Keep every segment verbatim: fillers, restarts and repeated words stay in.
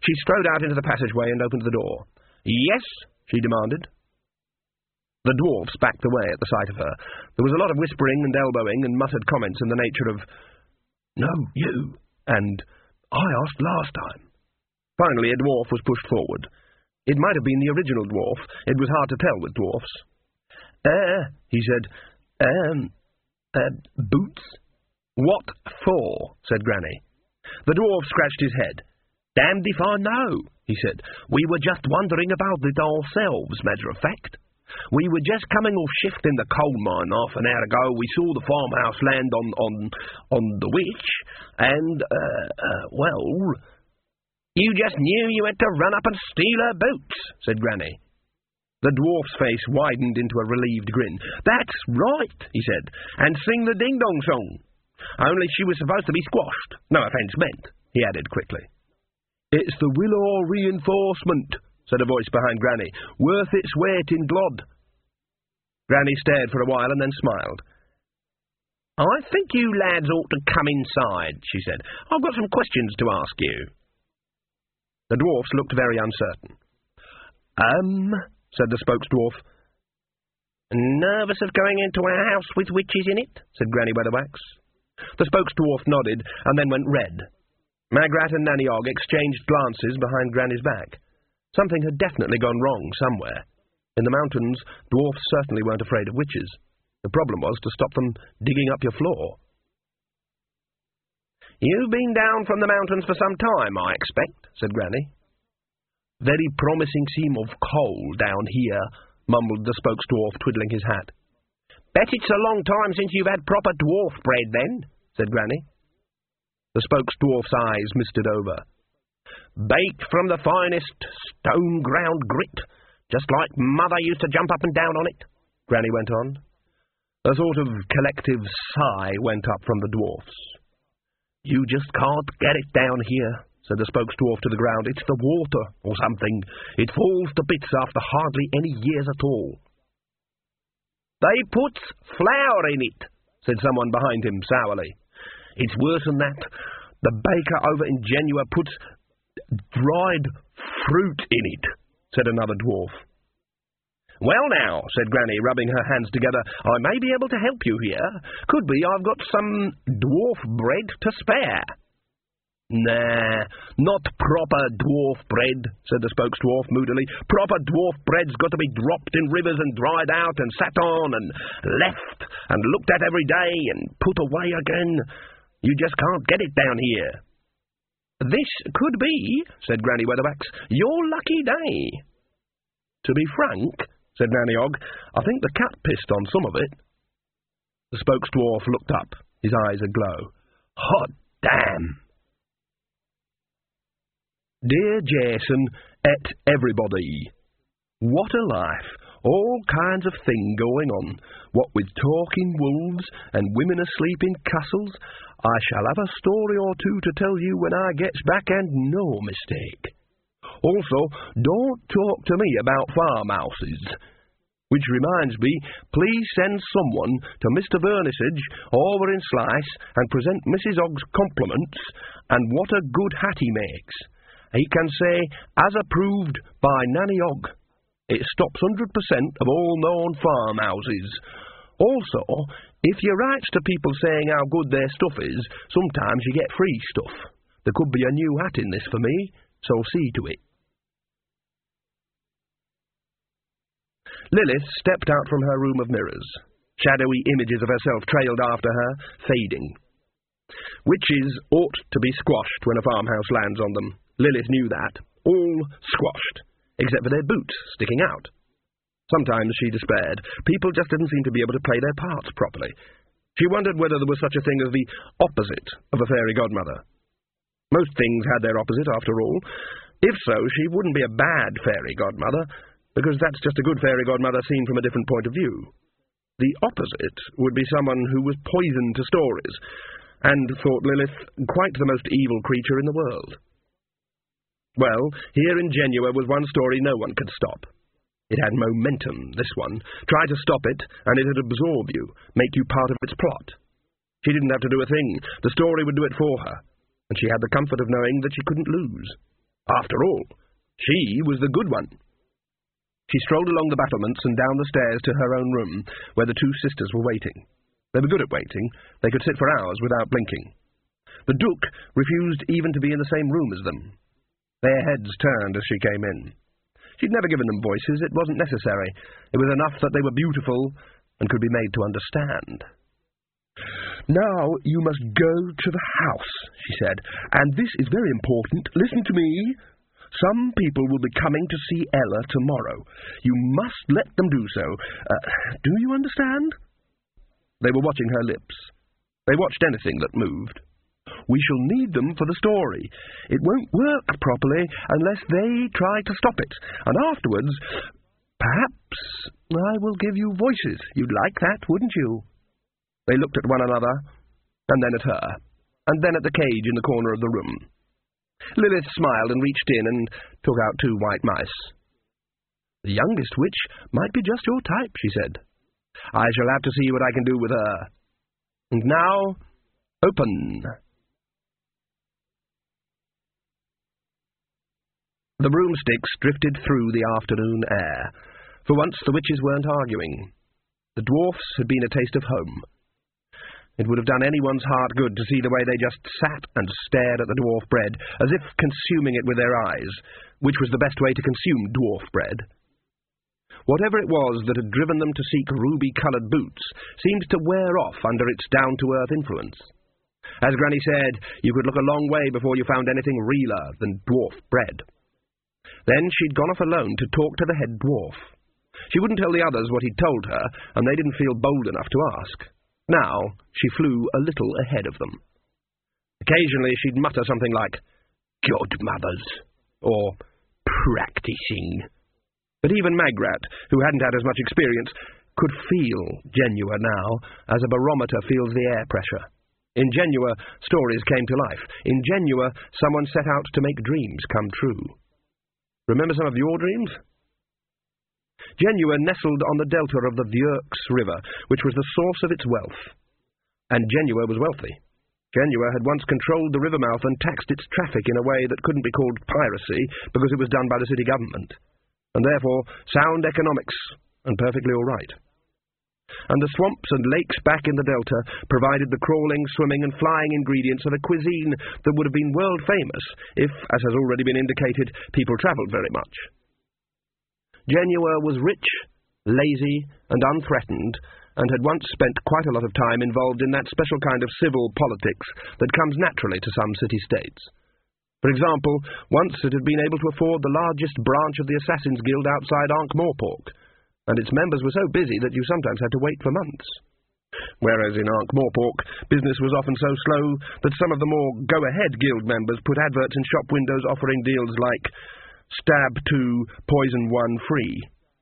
She strode out into the passageway and opened the door. "Yes?" she demanded. The dwarfs backed away at the sight of her. There was a lot of whispering and elbowing and muttered comments in the nature of, "No, you," and "I asked last time." Finally, a dwarf was pushed forward. It might have been the original dwarf. It was hard to tell with dwarfs. "Uh," he said, um, uh, boots?" "What for?" said Granny. The dwarf scratched his head. "Damned if I know," he said. "We were just wondering about it ourselves, matter of fact. We were just coming off shift in the coal mine half an hour ago. We saw the farmhouse land on on on the Witch, and, uh, uh, well... You just knew you had to run up and steal her boots," said Granny. The dwarf's face widened into a relieved grin. "That's right," he said, "and sing the ding-dong song. Only she was supposed to be squashed. No offence meant," he added quickly. "It's the Willow reinforcement," said a voice behind Granny. "Worth its weight in glod." Granny stared for a while and then smiled. "I think you lads ought to come inside," she said. "I've got some questions to ask you." The dwarfs looked very uncertain. Um, said the spokesdwarf. "Nervous of going into a house with witches in it?" said Granny Weatherwax. The spokesdwarf nodded and then went red. Magrat and Nanny Og exchanged glances behind Granny's back. Something had definitely gone wrong somewhere. In the mountains, dwarfs certainly weren't afraid of witches. The problem was to stop them digging up your floor. "You've been down from the mountains for some time, I expect," said Granny. "Very promising seam of coal down here," mumbled the spokesdwarf, twiddling his hat. "Bet it's a long time since you've had proper dwarf bread, then," said Granny. The spokesdwarf's eyes misted over. "Baked from the finest stone-ground grit, just like Mother used to jump up and down on it," Granny went on. A sort of collective sigh went up from the dwarfs. "You just can't get it down here," said the spokesdwarf to the ground. "It's the water, or something. It falls to bits after hardly any years at all." "They puts flour in it," said someone behind him sourly. "It's worse than that. The baker over in Genua puts dried fruit in it," said another dwarf. "Well now," said Granny, rubbing her hands together, "I may be able to help you here. Could be I've got some dwarf bread to spare." "Nah, not proper dwarf bread," said the spokesdwarf moodily. "Proper dwarf bread's got to be dropped in rivers and dried out and sat on and left and looked at every day and put away again. You just can't get it down here." "This could be," said Granny Weatherwax, "your lucky day." "To be frank," said Nanny Og, "I think the cat pissed on some of it." The spokesdwarf looked up, his eyes aglow. "Hot damn!" Dear Jason, et everybody. What a life! All kinds of thing going on. What with talking wolves and women asleep in castles. I shall have a story or two to tell you when I gets back, and no mistake. Also, don't talk to me about farmhouses. Which reminds me, please send someone to Mister Vernisage over in Slice and present Missus Og's compliments, and what a good hat he makes. He can say, as approved by Nanny Og. It stops one hundred percent of all known farmhouses. Also, if you writes to people saying how good their stuff is, sometimes you get free stuff. There could be a new hat in this for me, so see to it. Lilith stepped out from her room of mirrors. Shadowy images of herself trailed after her, fading. Witches ought to be squashed when a farmhouse lands on them. Lilith knew that. All squashed, except for their boots sticking out. Sometimes she despaired. People just didn't seem to be able to play their parts properly. She wondered whether there was such a thing as the opposite of a fairy godmother. Most things had their opposite, after all. If so, she wouldn't be a bad fairy godmother, because that's just a good fairy godmother seen from a different point of view. The opposite would be someone who was poison to stories, and thought Lilith quite the most evil creature in the world. Well, here in Genua was one story no one could stop. It had momentum, this one. Try to stop it, and it'd absorb you, make you part of its plot. She didn't have to do a thing. The story would do it for her, and she had the comfort of knowing that she couldn't lose. After all, she was the good one. She strolled along the battlements and down the stairs to her own room, where the two sisters were waiting. They were good at waiting. They could sit for hours without blinking. The Duke refused even to be in the same room as them. Their heads turned as she came in. She'd never given them voices. It wasn't necessary. It was enough that they were beautiful and could be made to understand. "Now you must go to the house," she said, "and this is very important. Listen to me. Some people will be coming to see Ella tomorrow. You must let them do so. Uh, do you understand?" They were watching her lips. They watched anything that moved. "We shall need them for the story. It won't work properly unless they try to stop it. And afterwards, perhaps I will give you voices. You'd like that, wouldn't you?" They looked at one another, and then at her, and then at the cage in the corner of the room. Lilith smiled and reached in and took out two white mice. "The youngest witch might be just your type," she said. "I shall have to see what I can do with her. And now, open." The broomsticks drifted through the afternoon air. For once the witches weren't arguing. The dwarfs had been a taste of home. It would have done anyone's heart good to see the way they just sat and stared at the dwarf bread, as if consuming it with their eyes, which was the best way to consume dwarf bread. Whatever it was that had driven them to seek ruby-coloured boots seemed to wear off under its down-to-earth influence. As Granny said, you could look a long way before you found anything realer than dwarf bread. Then she'd gone off alone to talk to the head dwarf. She wouldn't tell the others what he'd told her, and they didn't feel bold enough to ask. Now she flew a little ahead of them. Occasionally she'd mutter something like, "Godmothers," or "practising." But even Magrat, who hadn't had as much experience, could feel Genua now, as a barometer feels the air pressure. In Genua, stories came to life. In Genua, someone set out to make dreams come true. Remember some of your dreams? Genua nestled on the delta of the Vierks River, which was the source of its wealth. And Genua was wealthy. Genua had once controlled the river mouth and taxed its traffic in a way that couldn't be called piracy, because it was done by the city government, and therefore sound economics, and perfectly all right. And the swamps and lakes back in the delta provided the crawling, swimming, and flying ingredients of a cuisine that would have been world-famous if, as has already been indicated, people travelled very much. Genua was rich, lazy, and unthreatened, and had once spent quite a lot of time involved in that special kind of civil politics that comes naturally to some city-states. For example, once it had been able to afford the largest branch of the Assassin's Guild outside Ankh-Morpork, and its members were so busy that you sometimes had to wait for months. Whereas in Ankh-Morpork, business was often so slow that some of the more go-ahead guild members put adverts in shop windows offering deals like stab two, poison one free.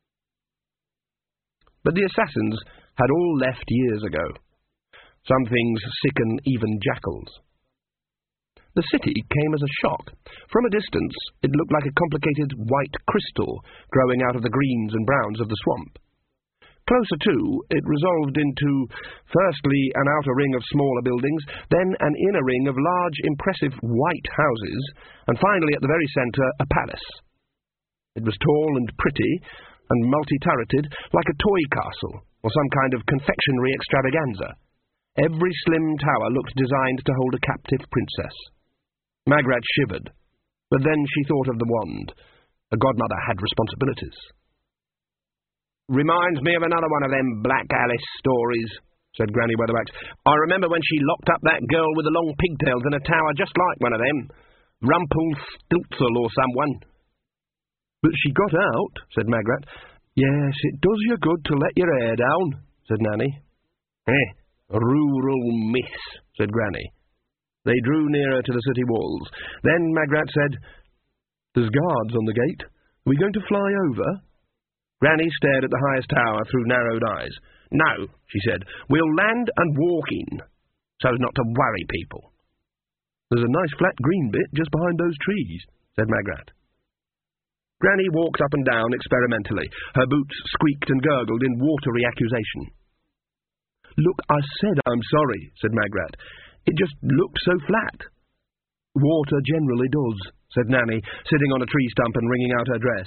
But the assassins had all left years ago. Some things sicken even jackals. The city came as a shock. From a distance, it looked like a complicated white crystal growing out of the greens and browns of the swamp. Closer to, it resolved into, firstly, an outer ring of smaller buildings, then an inner ring of large, impressive white houses, and finally, at the very centre, a palace. It was tall and pretty, and multi-turreted, like a toy castle, or some kind of confectionery extravaganza. Every slim tower looked designed to hold a captive princess. Magrat shivered, but then she thought of the wand. A godmother had responsibilities. "Reminds me of another one of them Black Alice stories," said Granny Weatherwax. "I remember when she locked up that girl with the long pigtails in a tower just like one of them. Rumpelstiltsel or someone." "But she got out," said Magrat. "Yes, it does you good to let your hair down," said Nanny. "Eh, rural myths," said Granny. They drew nearer to the city walls. Then Magrat said, "There's guards on the gate. Are we going to fly over?" Granny stared at the highest tower through narrowed eyes. "No," she said, "we'll land and walk in, so as not to worry people." "There's a nice flat green bit just behind those trees," said Magrat. Granny walked up and down experimentally. Her boots squeaked and gurgled in watery accusation. "Look, I said I'm sorry," said Magrat. "It just looked so flat." "Water generally does," said Nanny, sitting on a tree stump and wringing out her dress.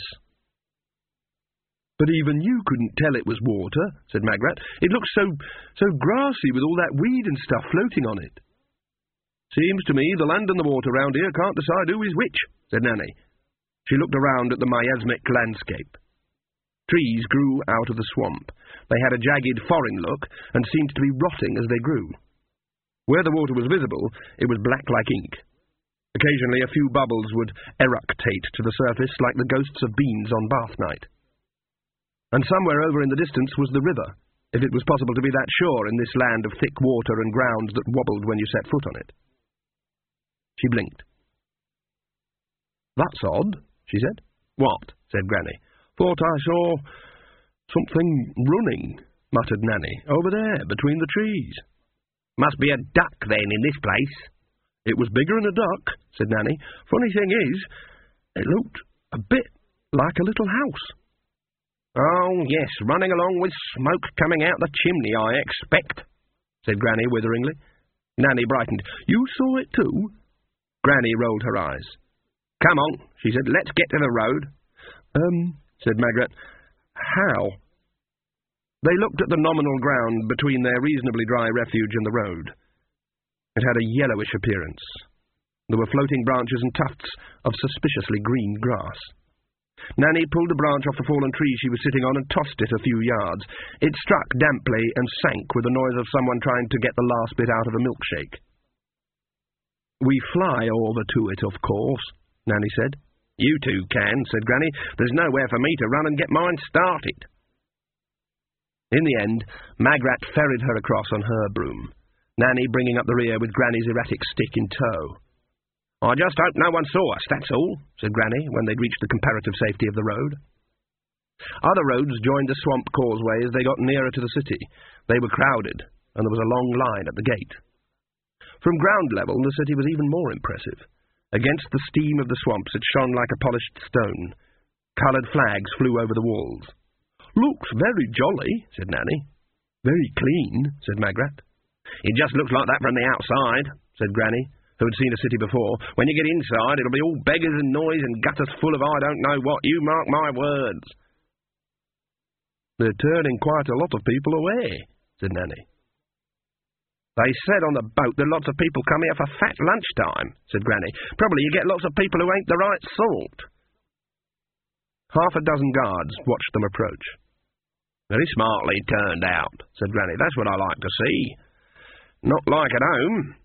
But even you couldn't tell it was water, said Magrat. It looks so, so grassy with all that weed and stuff floating on it. Seems to me the land and the water round here can't decide who is which, said Nanny. She looked around at the miasmic landscape. Trees grew out of the swamp. They had a jagged, foreign look, and seemed to be rotting as they grew. Where the water was visible, it was black like ink. Occasionally a few bubbles would eructate to the surface like the ghosts of beans on bath night. And somewhere over in the distance was the river, if it was possible to be that sure in this land of thick water and ground that wobbled when you set foot on it. She blinked. "That's odd," she said. "What?" said Granny. "Thought I saw something running," muttered Nanny. "Over there, between the trees." "Must be a duck, then, in this place." "It was bigger than a duck," said Nanny. "Funny thing is, it looked a bit like a little house." "Oh, yes, running along with smoke coming out the chimney, I expect," said Granny witheringly. Nanny brightened. "You saw it too?" Granny rolled her eyes. "Come on," she said, "let's get to the road." Um, said Magrat. "How?" They looked at the nominal ground between their reasonably dry refuge and the road. It had a yellowish appearance. There were floating branches and tufts of suspiciously green grass. Nanny pulled a branch off the fallen tree she was sitting on and tossed it a few yards. It struck damply and sank with the noise of someone trying to get the last bit out of a milkshake. "We fly over to it, of course," Nanny said. "You two can," said Granny. "There's nowhere for me to run and get mine started." In the end, Magrat ferried her across on her broom, Nanny bringing up the rear with Granny's erratic stick in tow. "I just hope no one saw us, that's all," said Granny, when they'd reached the comparative safety of the road. Other roads joined the swamp causeway as they got nearer to the city. They were crowded, and there was a long line at the gate. From ground level, the city was even more impressive. Against the steam of the swamps, it shone like a polished stone. Coloured flags flew over the walls. "Looks very jolly," said Nanny. "Very clean," said Magrat. "It just looks like that from the outside," said Granny, who had seen a city before. "When you get inside, it'll be all beggars and noise and gutters full of I don't know what, you mark my words." "They're turning quite a lot of people away," said Nanny. "They said on the boat that lots of people come here for fat lunchtime," said Granny. "Probably you get lots of people who ain't the right sort." Half a dozen guards watched them approach. "Very smartly turned out," said Granny. "That's what I like to see. Not like at home."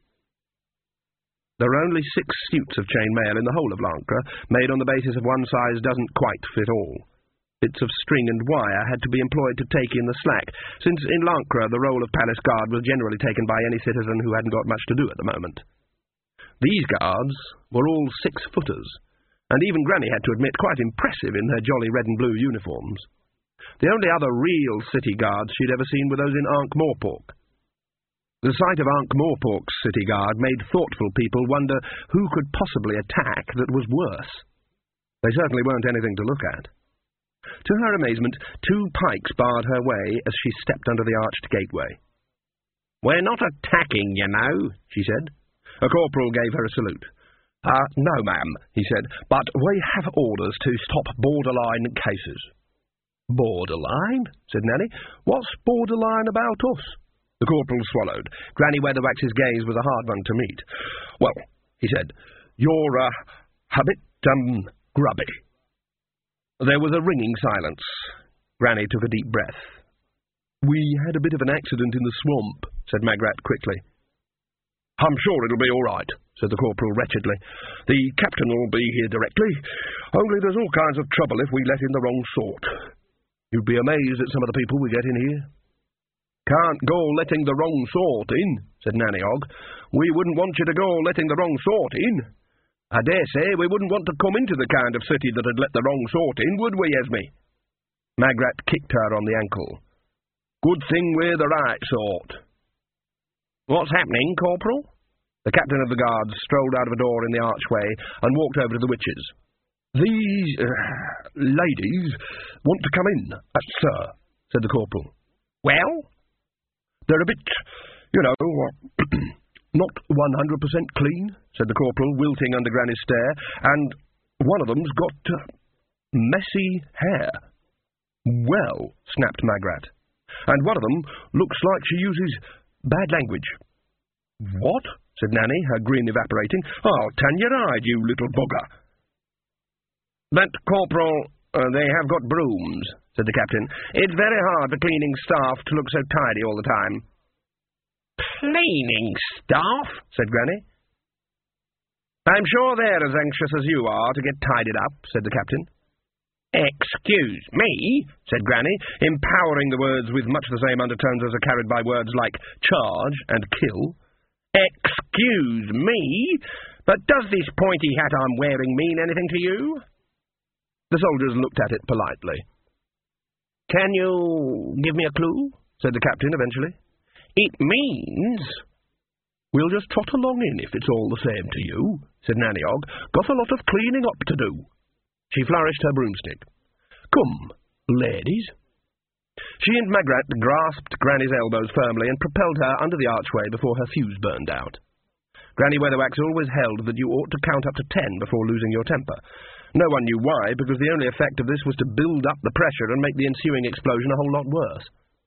There are only six suits of chain mail in the whole of Lancre, made on the basis of one size doesn't quite fit all. Bits of string and wire had to be employed to take in the slack, since in Lancre the role of palace guard was generally taken by any citizen who hadn't got much to do at the moment. These guards were all six-footers, and even Granny had to admit quite impressive in their jolly red and blue uniforms. The only other real city guards she'd ever seen were those in Ankh-Morpork. The sight of Ankh-Morpork's city guard made thoughtful people wonder who could possibly attack that was worse. They certainly weren't anything to look at. To her amazement, two pikes barred her way as she stepped under the arched gateway. "We're not attacking, you know," she said. A corporal gave her a salute. Uh, no, ma'am," he said, "but we have orders to stop borderline cases." "Borderline?" said Nanny. "What's borderline about us?" The corporal swallowed. Granny Weatherwax's gaze was a hard one to meet. "Well," he said, "you're, uh, a bit, um, grubby." There was a ringing silence. Granny took a deep breath. "We had a bit of an accident in the swamp," said Magrat quickly. "I'm sure it'll be all right," said the corporal wretchedly. "The captain will be here directly. Only there's all kinds of trouble if we let in the wrong sort. You'd be amazed at some of the people we get in here." "Can't go letting the wrong sort in," said Nanny Ogg. "We wouldn't want you to go letting the wrong sort in. I dare say we wouldn't want to come into the kind of city that had let the wrong sort in, would we, Esme?" Magrat kicked her on the ankle. "Good thing we're the right sort." "What's happening, Corporal?" The captain of the guards strolled out of a door in the archway and walked over to the witches. "These uh, ladies want to come in, uh, sir," said the corporal. "Well?" "They're a bit, you know, not one hundred percent clean," said the corporal, wilting under Granny's stare, "and one of them's got uh, messy hair." "Well," snapped Magrat, "and one of them looks like she uses bad language." "What?" said Nanny, her grin evaporating. "I'll tan your hide, you little bugger." "But, Corporal, uh, they have got brooms," said the captain. "It's very hard for cleaning staff to look so tidy all the time." "Cleaning staff?" said Granny. "I'm sure they're as anxious as you are to get tidied up," said the captain. "Excuse me," said Granny, empowering the words with much the same undertones as are carried by words like charge and kill. "Excuse me, but does this pointy hat I'm wearing mean anything to you?" The soldiers looked at it politely. "Can you give me a clue?" said the captain eventually. "It means—" "We'll just trot along in if it's all the same to you," said Nanny Og. "Got a lot of cleaning up to do." She flourished her broomstick. "Come, ladies." She and Magrat grasped Granny's elbows firmly and propelled her under the archway before her fuse burned out. Granny Weatherwax always held that you ought to count up to ten before losing your temper. No one knew why, because the only effect of this was to build up the pressure and make the ensuing explosion a whole lot worse.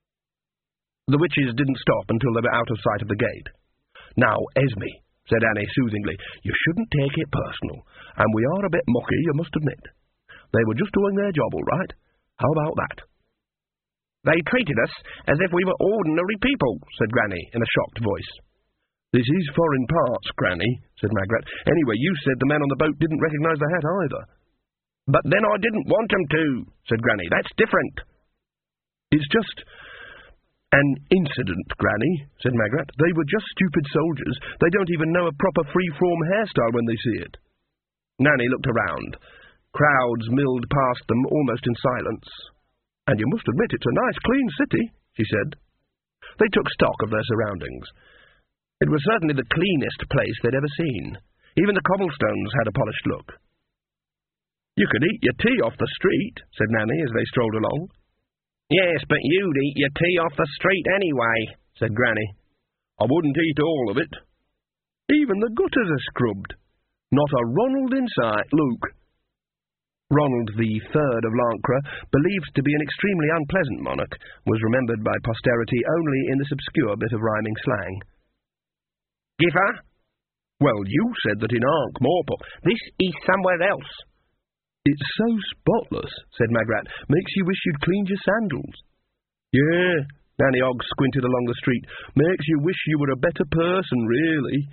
The witches didn't stop until they were out of sight of the gate. "Now, Esme," said Annie soothingly, "you shouldn't take it personal, and we are a bit mucky, you must admit. They were just doing their job all right. How about that?" "They treated us as if we were ordinary people," said Granny in a shocked voice. "This is foreign parts, Granny," said Magrat. "Anyway, you said the men on the boat didn't recognise the hat either." "But then I didn't want them to," said Granny. "That's different." "It's just an incident, Granny," said Magrat. "They were just stupid soldiers. They don't even know a proper free-form hairstyle when they see it." Nanny looked around. Crowds milled past them almost in silence. "And you must admit it's a nice, clean city," she said. They took stock of their surroundings. It was certainly the cleanest place they'd ever seen. Even the cobblestones had a polished look. "You could eat your tea off the street," said Nanny as they strolled along. "Yes, but you'd eat your tea off the street anyway," said Granny. "I wouldn't eat all of it. Even the gutters are scrubbed. Not a Ronald in sight, look." Ronald the Third of Lancre, believed to be an extremely unpleasant monarch, was remembered by posterity only in this obscure bit of rhyming slang. "Giffer?" "Well, you said that in Ankh-Morpork." "This is somewhere else." "It's so spotless," said Magrat. "Makes you wish you'd cleaned your sandals." "Yeah," Nanny Og squinted along the street. "Makes you wish you were a better person, really."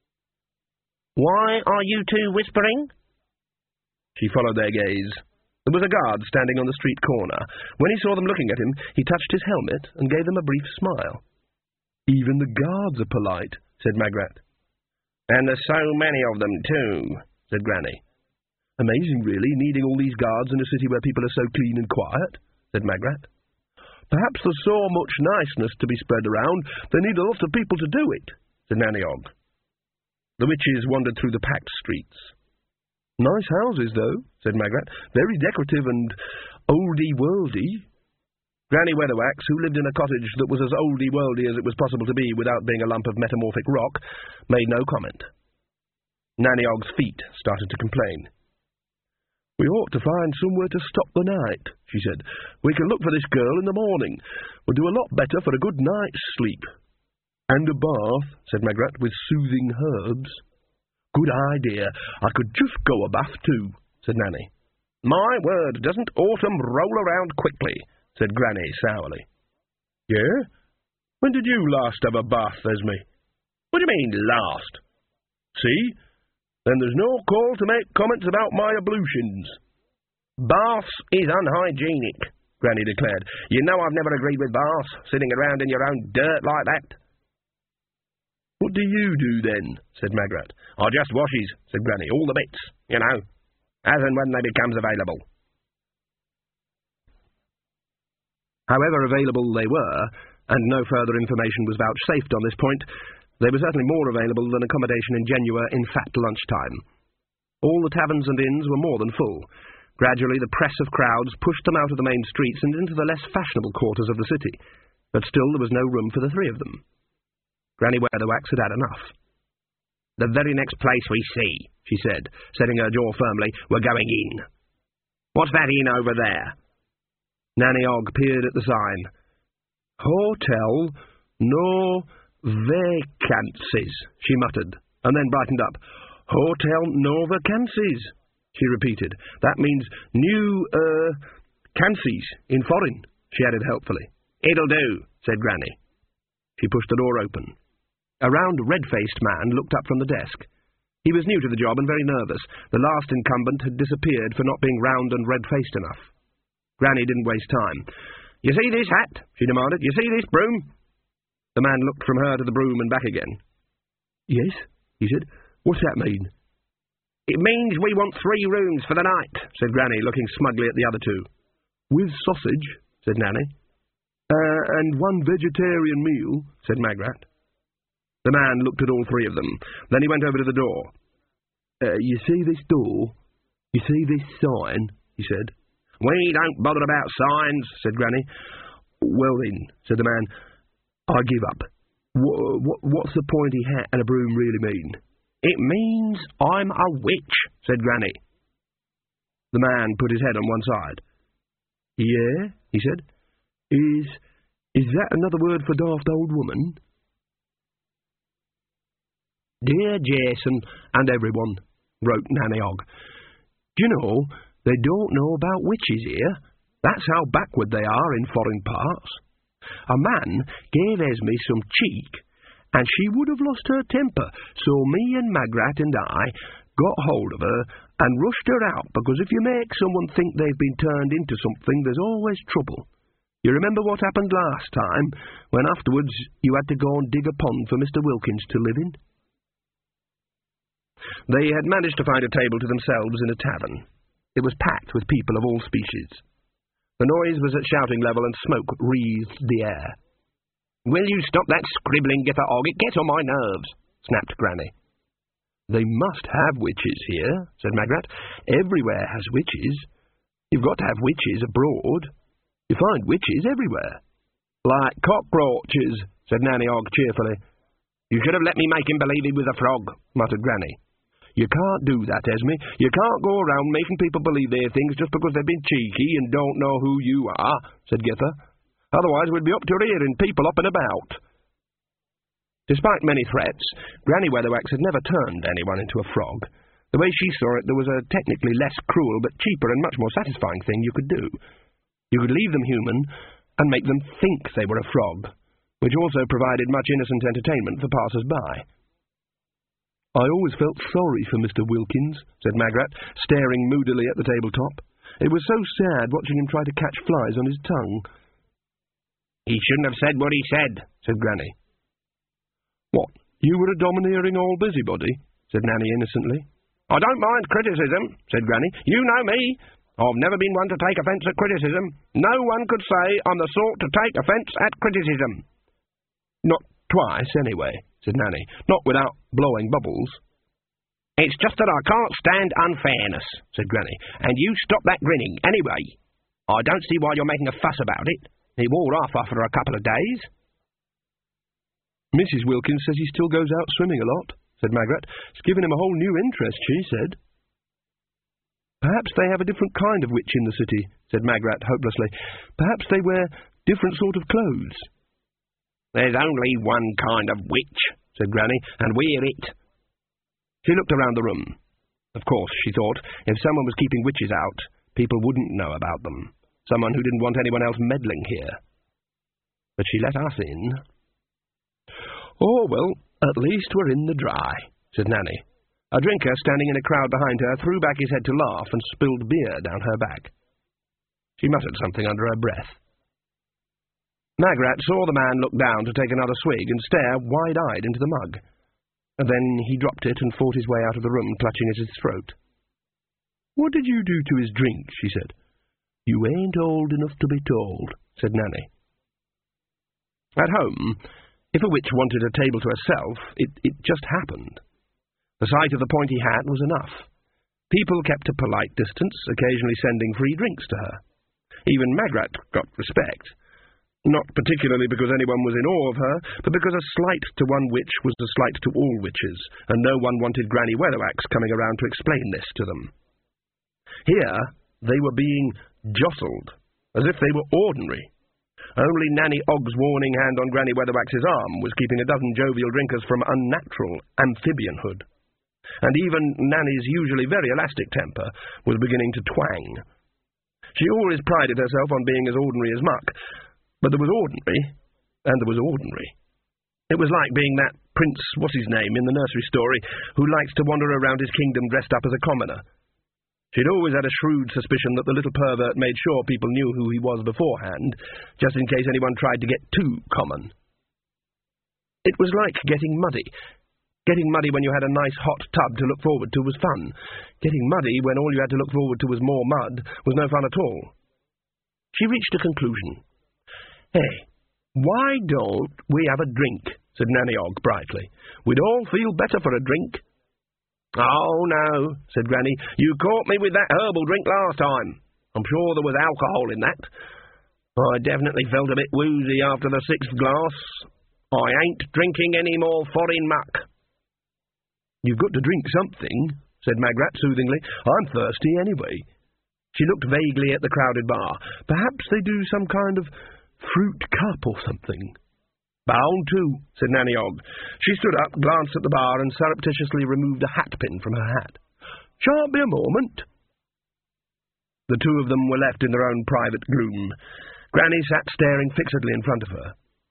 "Why are you two whispering?" She followed their gaze. There was a guard standing on the street corner. When he saw them looking at him, he touched his helmet and gave them a brief smile. "Even the guards are polite," said Magrat. "And there's so many of them, too," said Granny. "Amazing, really, needing all these guards in a city where people are so clean and quiet," said Magrat. "Perhaps there's so much niceness to be spread around, they need a lot of people to do it," said Nanny Og. The witches wandered through the packed streets. "Nice houses, though," said Magrat. "Very decorative and oldie-worldy." Granny Weatherwax, who lived in a cottage that was as oldie-worldy as it was possible to be without being a lump of metamorphic rock, made no comment. Nanny Og's feet started to complain. "We ought to find somewhere to stop the night," she said. "We can look for this girl in the morning. We'll do a lot better for a good night's sleep." "And a bath," said Magrat, "with soothing herbs." "Good idea. I could just go a bath too," said Nanny. "My word, doesn't autumn roll around quickly?" said Granny sourly. "Yeah? When did you last have a bath, Esme?" "What do you mean, last?" "See? Then there's no call to make comments about my ablutions." "Baths is unhygienic," Granny declared. "You know I've never agreed with baths, sitting around in your own dirt like that." "What do you do, then?" said Magrat. "I just washes," said Granny. "All the bits, you know, as and when they becomes available." However available they were, and no further information was vouchsafed on this point, they were certainly more available than accommodation in Genua in fat lunchtime. All the taverns and inns were more than full. Gradually the press of crowds pushed them out of the main streets and into the less fashionable quarters of the city, but still there was no room for the three of them. Granny Weatherwax had had enough. "The very next place we see," she said, setting her jaw firmly. "We're going in. What's that inn over there?" Nanny Ogg peered at the sign. "Hotel No Vacancies," she muttered, and then brightened up. "Hotel No Vacancies," she repeated. "That means new, er, cancies in foreign," she added helpfully. "It'll do," said Granny. She pushed the door open. A round, red-faced man looked up from the desk. He was new to the job and very nervous. The last incumbent had disappeared for not being round and red-faced enough. Granny didn't waste time. "You see this hat?" she demanded. "You see this broom?" The man looked from her to the broom and back again. "Yes," he said. "What's that mean?" "It means we want three rooms for the night," said Granny, looking smugly at the other two. "With sausage," said Nanny. Uh, and one vegetarian meal," said Magrat. The man looked at all three of them. Then he went over to the door. Uh, "you see this door? You see this sign?" he said. "We don't bother about signs," said Granny. "Well then," said the man, "I give up. What, what, what's the pointy hat and a broom really mean?" "It means I'm a witch," said Granny. The man put his head on one side. "Yeah," he said. Is, is that another word for daft old woman?" "Dear Jason and everyone," wrote Nanny Ogg. "Do you know, they don't know about witches here. That's how backward they are in foreign parts. A man gave Esme some cheek, and she would have lost her temper, so me and Magrat and I got hold of her and rushed her out, because if you make someone think they've been turned into something, there's always trouble. You remember what happened last time, when afterwards you had to go and dig a pond for Mister Wilkins to live in?" They had managed to find a table to themselves in a tavern. It was packed with people of all species. The noise was at shouting level, and smoke wreathed the air. "Will you stop that scribbling, Gither Ogg? It gets on my nerves," snapped Granny. "They must have witches here," said Magrat. "Everywhere has witches. You've got to have witches abroad. You find witches everywhere." "Like cockroaches," said Nanny Ogg cheerfully. "You should have let me make him believe he was a frog," muttered Granny. "You can't do that, Esme. You can't go around making people believe they're things just because they've been cheeky and don't know who you are," said Gither. "Otherwise we'd be up to here in people up and about." Despite many threats, Granny Weatherwax had never turned anyone into a frog. The way she saw it, there was a technically less cruel but cheaper and much more satisfying thing you could do. You could leave them human and make them think they were a frog, which also provided much innocent entertainment for passers-by. "I always felt sorry for Mister Wilkins," said Magrat, staring moodily at the tabletop. "It was so sad watching him try to catch flies on his tongue." "He shouldn't have said what he said," said Granny. "What, you were a domineering old busybody?" said Nanny innocently. "I don't mind criticism," said Granny. "You know me. I've never been one to take offence at criticism. No one could say I'm the sort to take offence at criticism." "Not twice, anyway," said Nanny. "Not without blowing bubbles." "It's just that I can't stand unfairness," said Granny. "And you stop that grinning, anyway. I don't see why you're making a fuss about it. It wore off after a couple of days." "Missus Wilkins says he still goes out swimming a lot," said Magrat. "It's given him a whole new interest, she said." "Perhaps they have a different kind of witch in the city," said Magrat hopelessly. "Perhaps they wear different sort of clothes." "There's only one kind of witch," said Granny, "and we're it." She looked around the room. Of course, she thought, if someone was keeping witches out, people wouldn't know about them. Someone who didn't want anyone else meddling here. But she let us in. "Oh, well, at least we're in the dry," said Nanny. A drinker, standing in a crowd behind her, threw back his head to laugh and spilled beer down her back. She muttered something under her breath. Magrat saw the man look down to take another swig and stare wide-eyed into the mug. And then he dropped it and fought his way out of the room, clutching at his throat. "What did you do to his drink?" she said. "You ain't old enough to be told," said Nanny. At home, if a witch wanted a table to herself, it, it just happened. The sight of the pointy hat was enough. People kept a polite distance, occasionally sending free drinks to her. Even Magrat got respect. Not particularly because anyone was in awe of her, but because a slight to one witch was a slight to all witches, and no one wanted Granny Weatherwax coming around to explain this to them. Here they were being jostled, as if they were ordinary. Only Nanny Ogg's warning hand on Granny Weatherwax's arm was keeping a dozen jovial drinkers from unnatural amphibianhood. And even Nanny's usually very elastic temper was beginning to twang. She always prided herself on being as ordinary as muck, but there was ordinary, and there was ordinary. It was like being that Prince What's-His-Name in the nursery story who likes to wander around his kingdom dressed up as a commoner. She'd always had a shrewd suspicion that the little pervert made sure people knew who he was beforehand, just in case anyone tried to get too common. It was like getting muddy. Getting muddy when you had a nice hot tub to look forward to was fun. Getting muddy when all you had to look forward to was more mud was no fun at all. She reached a conclusion. "Hey, why don't we have a drink?" said Nanny Ogg brightly. "We'd all feel better for a drink." "Oh, no," said Granny. "You caught me with that herbal drink last time. I'm sure there was alcohol in that. I definitely felt a bit woozy after the sixth glass. I ain't drinking any more foreign muck." "You've got to drink something," said Magrat soothingly. "I'm thirsty anyway." She looked vaguely at the crowded bar. Perhaps they do some kind of fruit cup or something. "Bound to," said Nanny Ogg. She stood up, glanced at the bar, and surreptitiously removed a hat-pin from her hat. "Shan't be a moment." The two of them were left in their own private gloom. Granny sat staring fixedly in front of her.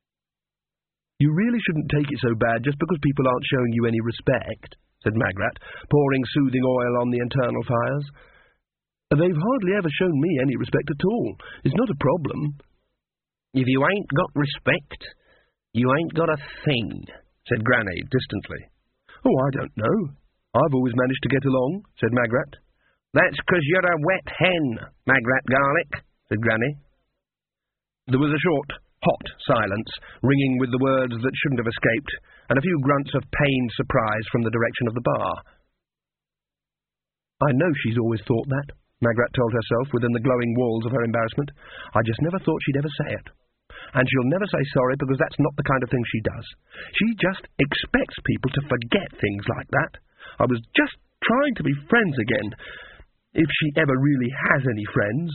"You really shouldn't take it so bad just because people aren't showing you any respect," said Magrat, pouring soothing oil on the internal fires. "They've hardly ever shown me any respect at all. It's not a problem." "If you ain't got respect, you ain't got a thing," said Granny distantly. "Oh, I don't know. I've always managed to get along," said Magrat. "That's 'cause you're a wet hen, Magrat Garlick," said Granny. There was a short, hot silence, ringing with the words that shouldn't have escaped, and a few grunts of pained surprise from the direction of the bar. "I know she's always thought that," Magrat told herself within the glowing walls of her embarrassment. "I just never thought she'd ever say it. And she'll never say sorry because that's not the kind of thing she does. She just expects people to forget things like that. I was just trying to be friends again, if she ever really has any friends."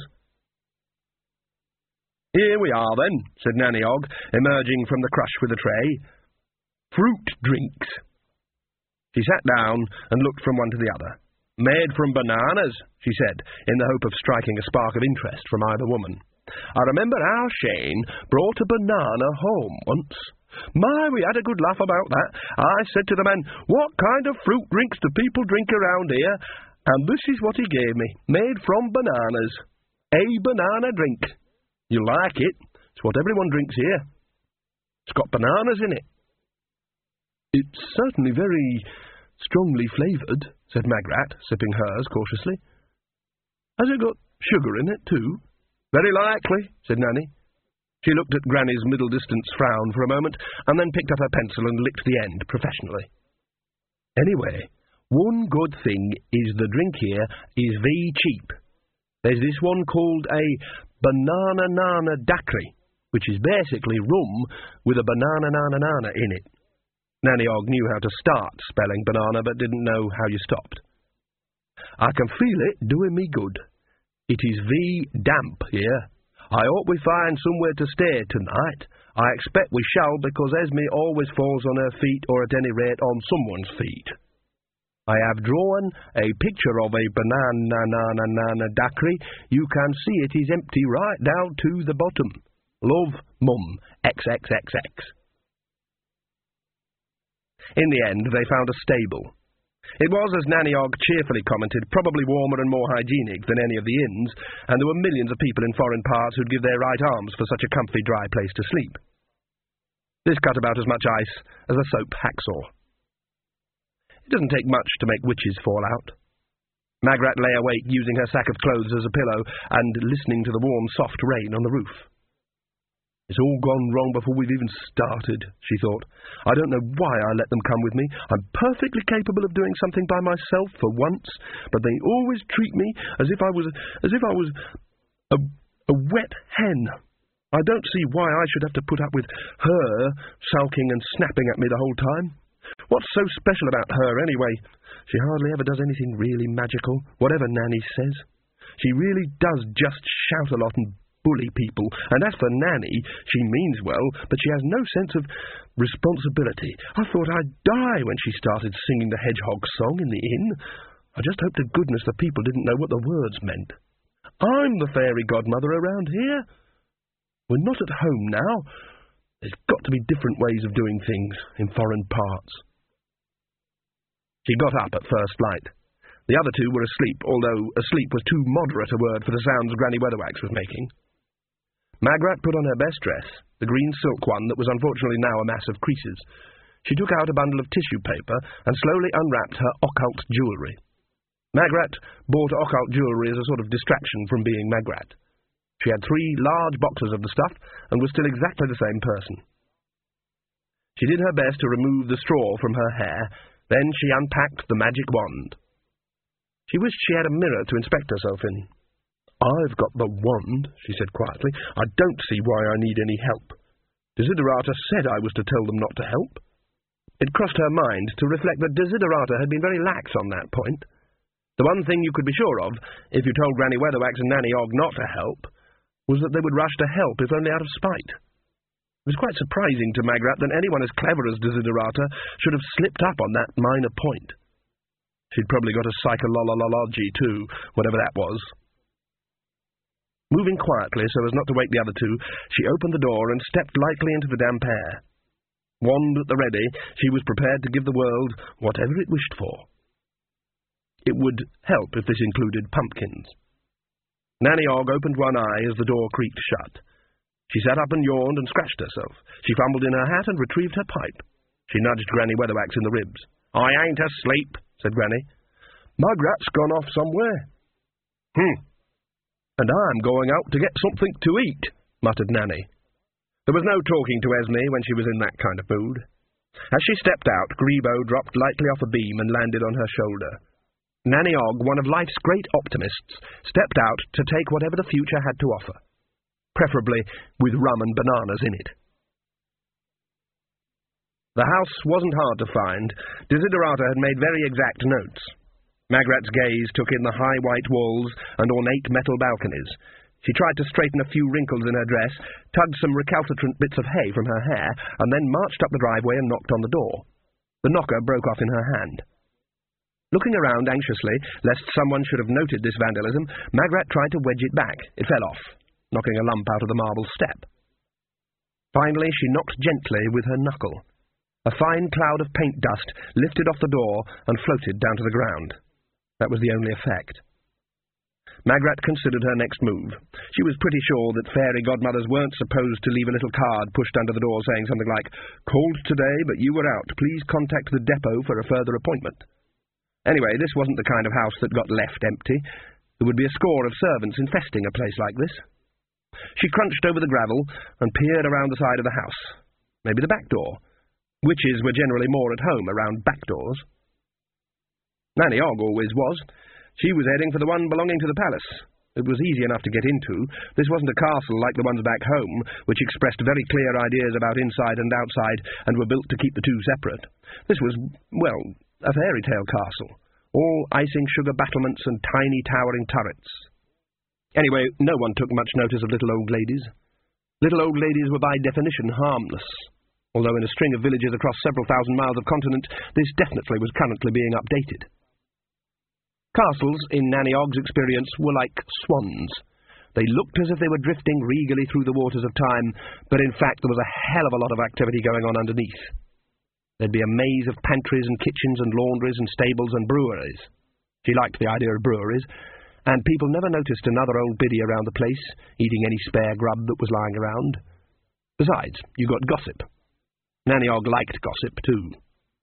"Here we are, then," said Nanny Ogg, emerging from the crush with a tray. "Fruit drinks." She sat down and looked from one to the other. "Made from bananas," she said, in the hope of striking a spark of interest from either woman. "I remember our Shane brought a banana home once. My, we had a good laugh about that. I said to the man, 'What kind of fruit drinks do people drink around here?' And this is what he gave me, made from bananas. A banana drink. You like it? It's what everyone drinks here. It's got bananas in it." "It's certainly very strongly flavoured," said Magrat, sipping hers cautiously. "Has it got sugar in it, too?" "Very likely," said Nanny. She looked at Granny's middle-distance frown for a moment, and then picked up her pencil and licked the end professionally. "Anyway, one good thing is the drink here is very cheap. There's this one called a banana nana daiquiri, which is basically rum with a banana nana nana in it." Nanny Ogg knew how to start spelling banana, but didn't know how you stopped. "I can feel it doing me good. It is very damp here. I hope we find somewhere to stay tonight. I expect we shall, because Esme always falls on her feet, or at any rate on someone's feet. I have drawn a picture of a banana-nana-nana daiquiri. You can see it is empty right down to the bottom. Love, Mum, X X X X. In the end, they found a stable. It was, as Nanny Ogg cheerfully commented, probably warmer and more hygienic than any of the inns, and there were millions of people in foreign parts who'd give their right arms for such a comfy, dry place to sleep. This cut about as much ice as a soap hacksaw. It doesn't take much to make witches fall out. Magrat lay awake, using her sack of clothes as a pillow, and listening to the warm, soft rain on the roof. "It's all gone wrong before we've even started," she thought. "I don't know why I let them come with me. I'm perfectly capable of doing something by myself for once, but they always treat me as if I was as if I was a, a wet hen. I don't see why I should have to put up with her sulking and snapping at me the whole time. What's so special about her, anyway? She hardly ever does anything really magical, whatever Nanny says. She really does just shout a lot and bully people, and as for Nanny, she means well, but she has no sense of responsibility. I thought I'd die when she started singing the hedgehog song in the inn. I just hope to goodness the people didn't know what the words meant. I'm the fairy godmother around here. We're not at home now. There's got to be different ways of doing things in foreign parts. She got up at first light. The other two were asleep, although asleep was too moderate a word for the sounds Granny Weatherwax was making. Magrat put on her best dress, the green silk one that was unfortunately now a mass of creases. She took out a bundle of tissue paper and slowly unwrapped her occult jewellery. Magrat bought occult jewellery as a sort of distraction from being Magrat. She had three large boxes of the stuff and was still exactly the same person. She did her best to remove the straw from her hair, then she unpacked the magic wand. She wished she had a mirror to inspect herself in. I've got the wand, she said quietly. I don't see why I need any help. Desiderata said I was to tell them not to help. It crossed her mind to reflect that Desiderata had been very lax on that point. The one thing you could be sure of, if you told Granny Weatherwax and Nanny Og not to help, was that they would rush to help if only out of spite. It was quite surprising to Magrat that anyone as clever as Desiderata should have slipped up on that minor point. She'd probably got a psycholology too, whatever that was. Moving quietly so as not to wake the other two, she opened the door and stepped lightly into the damp air. Wand at the ready, she was prepared to give the world whatever it wished for. It would help if this included pumpkins. Nanny Og opened one eye as the door creaked shut. She sat up and yawned and scratched herself. She fumbled in her hat and retrieved her pipe. She nudged Granny Weatherwax in the ribs. I ain't asleep, said Granny. Magrat's gone off somewhere. Hmm. And I'm going out to get something to eat, muttered Nanny. There was no talking to Esme when she was in that kind of mood. As she stepped out, Grebo dropped lightly off a beam and landed on her shoulder. Nanny Og, one of life's great optimists, stepped out to take whatever the future had to offer, preferably with rum and bananas in it. The house wasn't hard to find. Desiderata had made very exact notes. Magrat's gaze took in the high white walls and ornate metal balconies. She tried to straighten a few wrinkles in her dress, tugged some recalcitrant bits of hay from her hair, and then marched up the driveway and knocked on the door. The knocker broke off in her hand. Looking around anxiously, lest someone should have noted this vandalism, Magrat tried to wedge it back. It fell off, knocking a lump out of the marble step. Finally, she knocked gently with her knuckle. A fine cloud of paint dust lifted off the door and floated down to the ground. That was the only effect. Magrat considered her next move. She was pretty sure that fairy godmothers weren't supposed to leave a little card pushed under the door saying something like, "Called today, but you were out. Please contact the depot for a further appointment." Anyway, this wasn't the kind of house that got left empty. There would be a score of servants infesting a place like this. She crunched over the gravel and peered around the side of the house. Maybe the back door. Witches were generally more at home around back doors. Nanny Og always was. She was heading for the one belonging to the palace. It was easy enough to get into. This wasn't a castle like the ones back home, which expressed very clear ideas about inside and outside and were built to keep the two separate. This was, well, a fairy tale castle, all icing sugar battlements and tiny towering turrets. Anyway, no one took much notice of little old ladies. Little old ladies were by definition harmless, although in a string of villages across several thousand miles of continent, this definitely was currently being updated. Castles, in Nanny Og's experience, were like swans. They looked as if they were drifting regally through the waters of time, but in fact there was a hell of a lot of activity going on underneath. There'd be a maze of pantries and kitchens and laundries and stables and breweries. She liked the idea of breweries, and people never noticed another old biddy around the place, eating any spare grub that was lying around. Besides, you got gossip. Nanny Og liked gossip, too.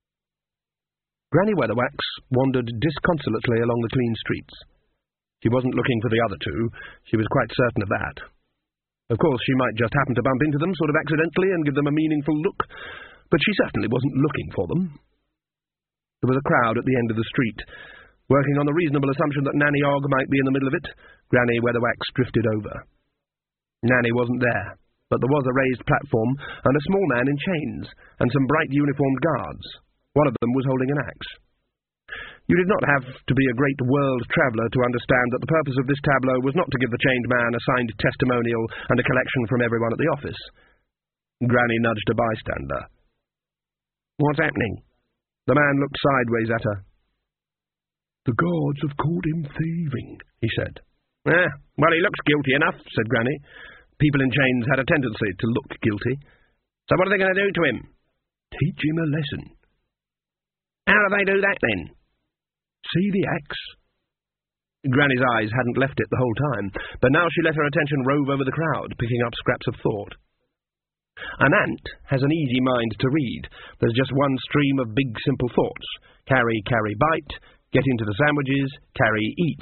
Granny Weatherwax wandered disconsolately along the clean streets. She wasn't looking for the other two. She was quite certain of that. Of course, she might just happen to bump into them sort of accidentally and give them a meaningful look, but she certainly wasn't looking for them. There was a crowd at the end of the street. Working on the reasonable assumption that Nanny Og might be in the middle of it, Granny Weatherwax drifted over. Nanny wasn't there. but there was a raised platform and a small man in chains, and some bright uniformed guards. One of them was holding an axe. You did not have to be a great world traveller to understand that the purpose of this tableau was not to give the chained man a signed testimonial and a collection from everyone at the office. Granny nudged a bystander. "What's happening?" The man looked sideways at her. "The guards have caught him thieving," he said. "Ah, well, he looks guilty enough," said Granny. People in chains had a tendency to look guilty. "So what are they going to do to him?" "Teach him a lesson." "How do they do that, then?" "See the axe?" Granny's eyes hadn't left it the whole time, but now she let her attention rove over the crowd, picking up scraps of thought. An ant has an easy mind to read. There's just one stream of big, simple thoughts. Carry, carry, bite. Get into the sandwiches. Carry, eat.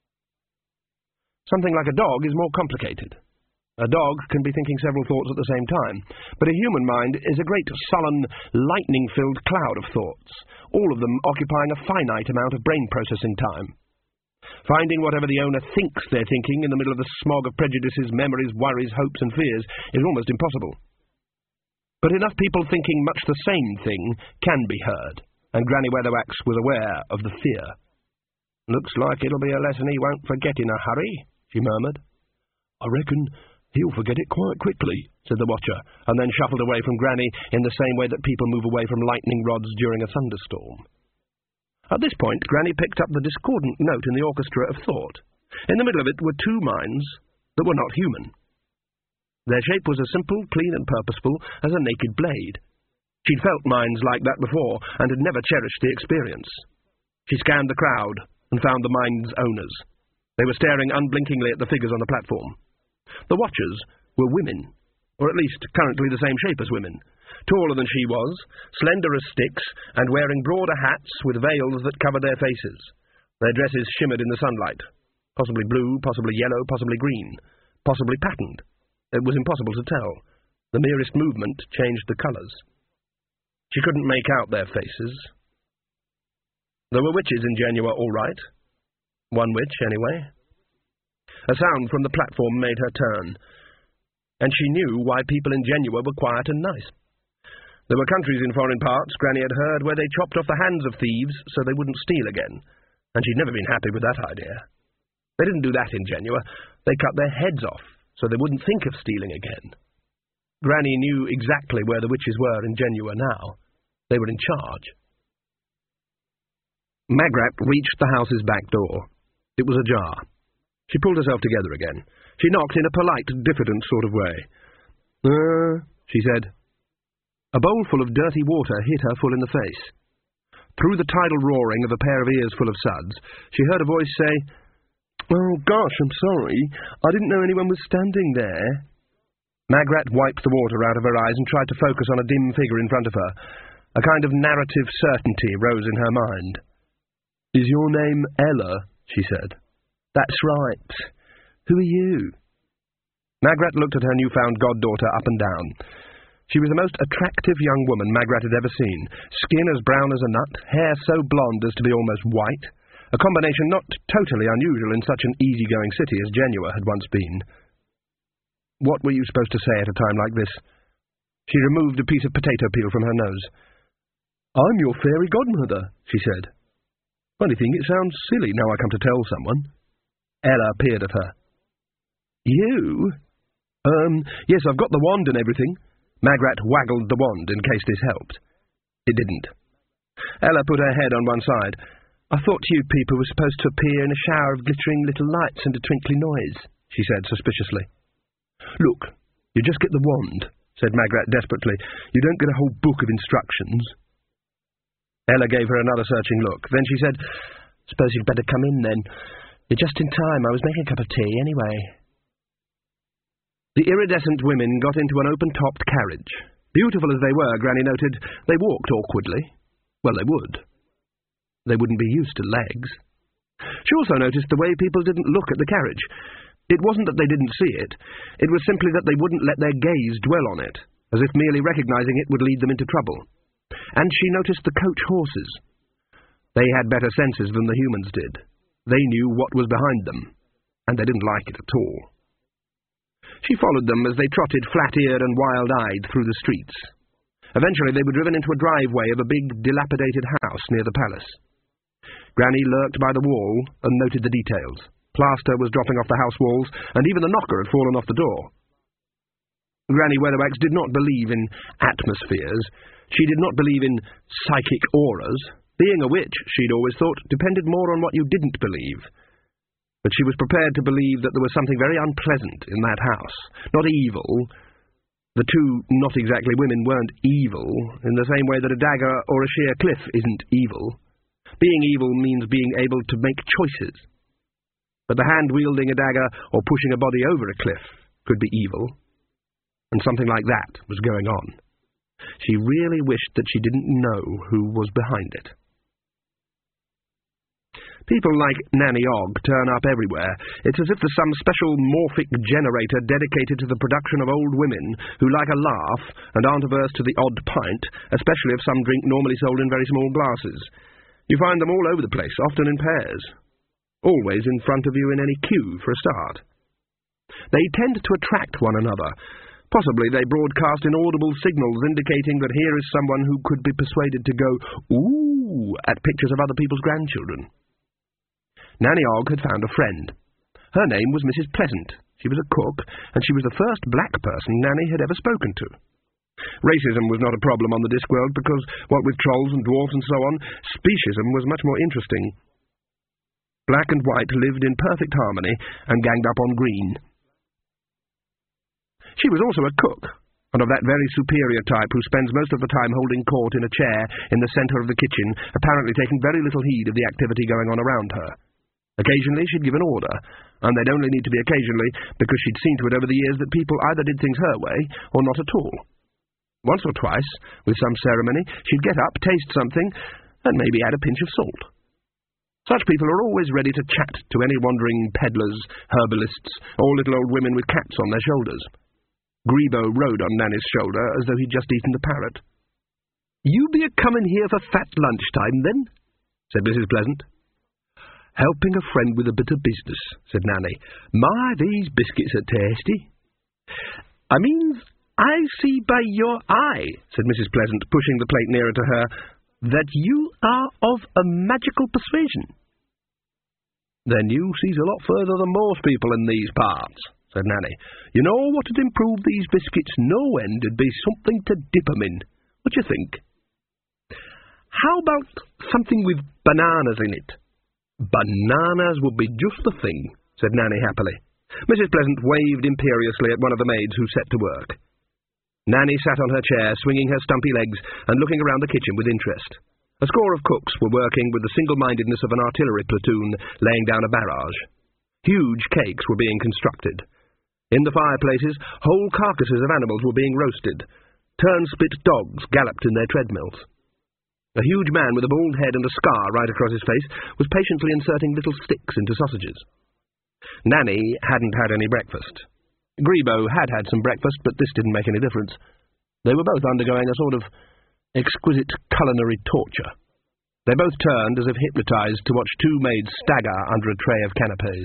Something like a dog is more complicated. A dog can be thinking several thoughts at the same time, but a human mind is a great, sullen, lightning-filled cloud of thoughts, all of them occupying a finite amount of brain processing time. Finding whatever the owner thinks they're thinking in the middle of the smog of prejudices, memories, worries, hopes and fears is almost impossible. But enough people thinking much the same thing can be heard, and Granny Weatherwax was aware of the fear. "Looks like it'll be a lesson he won't forget in a hurry," she murmured. "I reckon he'll forget it quite quickly," said the watcher, and then shuffled away from Granny in the same way that people move away from lightning rods during a thunderstorm. At this point, Granny picked up the discordant note in the orchestra of thought. In the middle of it were two minds that were not human. Their shape was as simple, clean and purposeful as a naked blade. She'd felt minds like that before, and had never cherished the experience. She scanned the crowd and found the mind's owners. They were staring unblinkingly at the figures on the platform. The watchers were women, or at least currently the same shape as women, taller than she was, slender as sticks, and wearing broader hats with veils that covered their faces. Their dresses shimmered in the sunlight, possibly blue, possibly yellow, possibly green, possibly patterned. It was impossible to tell. The merest movement changed the colours. She couldn't make out their faces. There were witches in Genua, all right. One witch, anyway. A sound from the platform made her turn, and she knew why people in Genua were quiet and nice. There were countries in foreign parts, Granny had heard, where they chopped off the hands of thieves so they wouldn't steal again, and she'd never been happy with that idea. They didn't do that in Genua. They cut their heads off so they wouldn't think of stealing again. Granny knew exactly where the witches were in Genua now. They were in charge. Magrat reached the house's back door. It was ajar. She pulled herself together again. She knocked in a polite, diffident sort of way. "Er," she said. A bowl full of dirty water hit her full in the face. Through the tidal roaring of a pair of ears full of suds, she heard a voice say, "Oh, gosh, I'm sorry. I didn't know anyone was standing there." Magrat wiped the water out of her eyes and tried to focus on a dim figure in front of her. A kind of narrative certainty rose in her mind. "Is your name Ella?" she said. "That's right. Who are you?" Magrat looked at her newfound goddaughter up and down. She was the most attractive young woman Magrat had ever seen, skin as brown as a nut, hair so blonde as to be almost white, a combination not totally unusual in such an easy-going city as Genua had once been. What were you supposed to say at a time like this? She removed a piece of potato peel from her nose. "I'm your fairy godmother," she said. "Funny thing, it sounds silly now I come to tell someone." Ella peered at her. "You? Um, yes, I've got the wand and everything." Magrat waggled the wand in case this helped. It didn't. Ella put her head on one side. "I thought you people were supposed to appear in a shower of glittering little lights and a twinkly noise," she said suspiciously. "Look, you just get the wand," said Magrat desperately. "You don't get a whole book of instructions." Ella gave her another searching look. Then she said, "Suppose you'd better come in, then. You're just in time. I was making a cup of tea, anyway." The iridescent women got into an open-topped carriage. Beautiful as they were, Granny noted, they walked awkwardly. Well, they would. They wouldn't be used to legs. She also noticed the way people didn't look at the carriage. It wasn't that they didn't see it. It was simply that they wouldn't let their gaze dwell on it, as if merely recognizing it would lead them into trouble. And she noticed the coach horses. They had better senses than the humans did. They knew what was behind them, and they didn't like it at all. She followed them as they trotted flat-eared and wild-eyed through the streets. Eventually they were driven into a driveway of a big, dilapidated house near the palace. Granny lurked by the wall and noted the details. Plaster was dropping off the house walls, and even the knocker had fallen off the door. Granny Weatherwax did not believe in atmospheres. She did not believe in psychic auras. Being a witch, she'd always thought, depended more on what you didn't believe. But she was prepared to believe that there was something very unpleasant in that house. Not evil. The two not exactly women weren't evil, in the same way that a dagger or a sheer cliff isn't evil. Being evil means being able to make choices. But the hand wielding a dagger or pushing a body over a cliff could be evil. And something like that was going on. She really wished that she didn't know who was behind it. People like Nanny Ogg turn up everywhere. It's as if there's some special morphic generator dedicated to the production of old women who like a laugh and aren't averse to the odd pint, especially if some drink normally sold in very small glasses. You find them all over the place, often in pairs. Always in front of you in any queue, for a start. They tend to attract one another. Possibly they broadcast inaudible signals indicating that here is someone who could be persuaded to go, ooh, at pictures of other people's grandchildren. Nanny Ogg had found a friend. Her name was Missus Pleasant. She was a cook, and she was the first black person Nanny had ever spoken to. Racism was not a problem on the Discworld because, what with trolls and dwarfs and so on, speciesism was much more interesting. Black and white lived in perfect harmony and ganged up on green. She was also a cook, and of that very superior type who spends most of the time holding court in a chair in the centre of the kitchen, apparently taking very little heed of the activity going on around her. Occasionally she'd give an order, and they'd only need to be occasionally because she'd seen to it over the years that people either did things her way or not at all. Once or twice, with some ceremony, she'd get up, taste something, and maybe add a pinch of salt. Such people are always ready to chat to any wandering peddlers, herbalists, or little old women with cats on their shoulders. Grebo rode on Nanny's shoulder as though he'd just eaten the parrot. "You be a-comin' here for fat lunchtime, then?" said Missus Pleasant. "Helping a friend with a bit of business," said Nanny. "My, these biscuits are tasty." "I mean, I see by your eye," said Missus Pleasant, pushing the plate nearer to her, "that you are of a magical persuasion." "Then you sees a lot further than most people in these parts," said Nanny. "You know what'd improve these biscuits no end 'ud be something to dip 'em in. What you think?" "How about something with bananas in it?" "Bananas would be just the thing," said Nanny happily. Missus Pleasant waved imperiously at one of the maids who set to work. Nanny sat on her chair, swinging her stumpy legs and looking around the kitchen with interest. A score of cooks were working with the single-mindedness of an artillery platoon, laying down a barrage. Huge cakes were being constructed. In the fireplaces, whole carcasses of animals were being roasted. Turn-spit dogs galloped in their treadmills. A huge man with a bald head and a scar right across his face was patiently inserting little sticks into sausages. Nanny hadn't had any breakfast. Grebo had had some breakfast, but this didn't make any difference. They were both undergoing a sort of exquisite culinary torture. They both turned, as if hypnotized, to watch two maids stagger under a tray of canapés.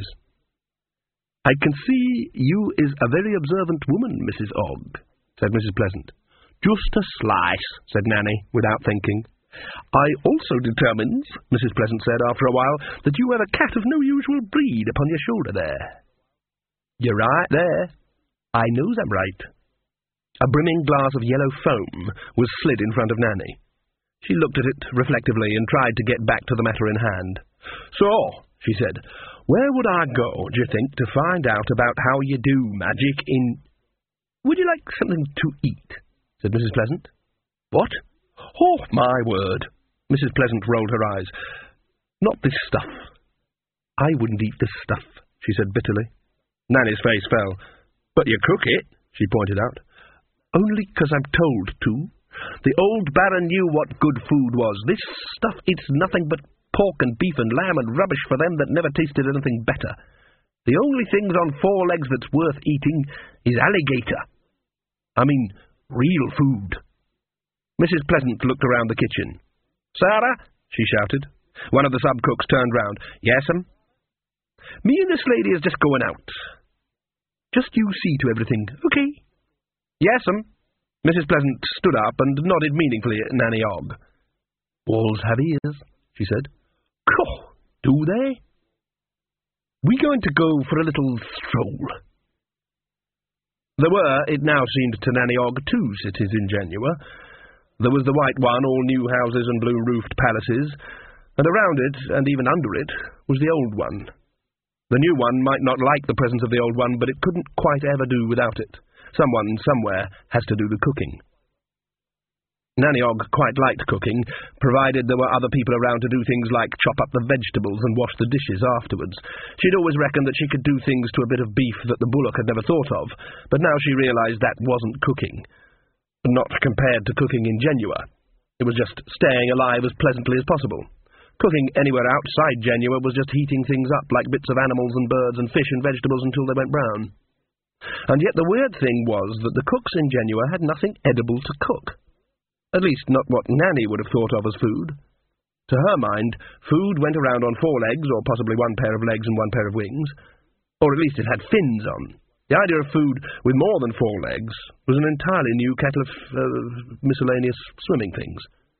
"I can see you is a very observant woman, Missus Ogg," said Missus Pleasant. "Just a slice," said Nanny, without thinking. "I also determines," Missus Pleasant said after a while, "that you have a cat of no usual breed upon your shoulder there." "You're right there. I knows I'm right." A brimming glass of yellow foam was slid in front of Nanny. She looked at it reflectively and tried to get back to the matter in hand. "So," she said, "where would I go, do you think, to find out about how you do magic in—" "Would you like something to eat?" said Missus Pleasant. "What? Oh, my word!" Missus Pleasant rolled her eyes. "Not this stuff." "I wouldn't eat this stuff," she said bitterly. Nanny's face fell. "But you cook it," she pointed out. "Only 'cause I'm told to. The old Baron knew what good food was. This stuff, it's nothing but pork and beef and lamb and rubbish for them that never tasted anything better. The only things on four legs that's worth eating is alligator. I mean, real food." Missus Pleasant looked around the kitchen. "Sarah," she shouted. One of the sub-cooks turned round. "Yes'm?" "Me and this lady is just going out." Just you see to everything, okay? Yes'm. Missus Pleasant stood up and nodded meaningfully at Nanny Ogg. Walls have ears, she said. Cough, do they? We going to go for a little stroll. There were, it now seemed to Nanny Ogg, two cities in Genua. There was the white one, all new houses and blue-roofed palaces, and around it, and even under it, was the old one. The new one might not like the presence of the old one, but it couldn't quite ever do without it. Someone, somewhere, has to do the cooking. Nanny Ogg quite liked cooking, provided there were other people around to do things like chop up the vegetables and wash the dishes afterwards. She'd always reckoned that she could do things to a bit of beef that the bullock had never thought of, but now she realised that wasn't cooking. Not compared to cooking in Genua. It was just staying alive as pleasantly as possible. Cooking anywhere outside Genua was just heating things up like bits of animals and birds and fish and vegetables until they went brown. And yet the weird thing was that the cooks in Genua had nothing edible to cook. At least not what Nanny would have thought of as food. To her mind, food went around on four legs, or possibly one pair of legs and one pair of wings. Or at least it had fins on. The idea of food with more than four legs was an entirely new kettle of uh, miscellaneous swimming things.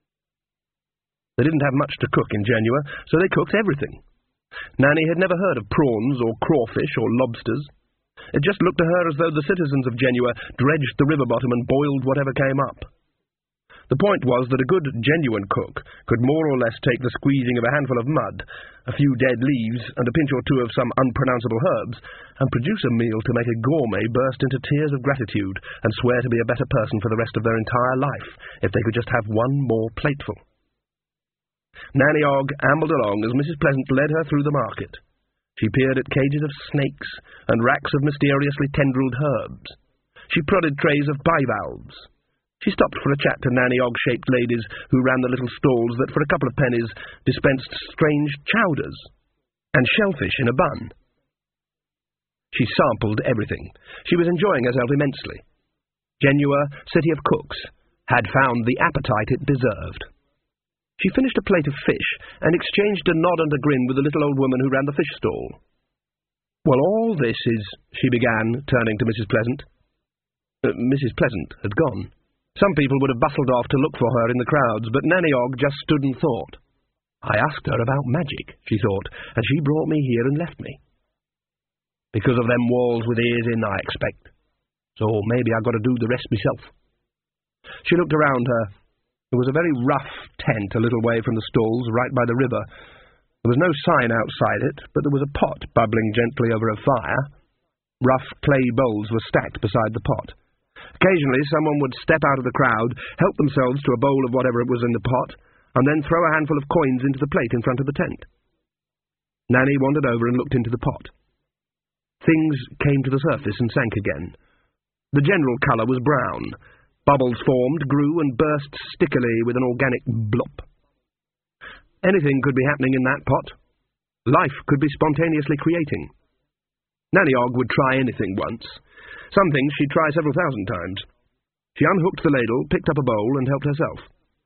They didn't have much to cook in Genua, so they cooked everything. Nanny had never heard of prawns or crawfish or lobsters. It just looked to her as though the citizens of Genua dredged the river bottom and boiled whatever came up. The point was that a good, genuine cook could more or less take the squeezing of a handful of mud, a few dead leaves, and a pinch or two of some unpronounceable herbs, and produce a meal to make a gourmet burst into tears of gratitude and swear to be a better person for the rest of their entire life, if they could just have one more plateful. Nanny Ogg ambled along as Missus Pleasant led her through the market. She peered at cages of snakes and racks of mysteriously tendrilled herbs. She prodded trays of bivalves. She stopped for a chat to Nanny Ogg-shaped ladies who ran the little stalls that for a couple of pennies dispensed strange chowders and shellfish in a bun. She sampled everything. She was enjoying herself immensely. Genua, city of cooks, had found the appetite it deserved. She finished a plate of fish and exchanged a nod and a grin with the little old woman who ran the fish stall. Well, all this is, she began, turning to Missus Pleasant. Uh, Missus Pleasant had gone. Some people would have bustled off to look for her in the crowds, but Nanny Ogg just stood and thought. I asked her about magic, she thought, and she brought me here and left me. Because of them walls with ears in, I expect. So maybe I got to do the rest myself. She looked around her. There was a very rough tent a little way from the stalls, right by the river. There was no sign outside it, but there was a pot bubbling gently over a fire. Rough clay bowls were stacked beside the pot. Occasionally someone would step out of the crowd, help themselves to a bowl of whatever it was in the pot, and then throw a handful of coins into the plate in front of the tent. Nanny wandered over and looked into the pot. Things came to the surface and sank again. The general colour was brown. Bubbles formed, grew, and burst stickily with an organic blop. Anything could be happening in that pot. Life could be spontaneously creating. Nanny Ogg would try anything once. Some things she'd try several thousand times. She unhooked the ladle, picked up a bowl, and helped herself.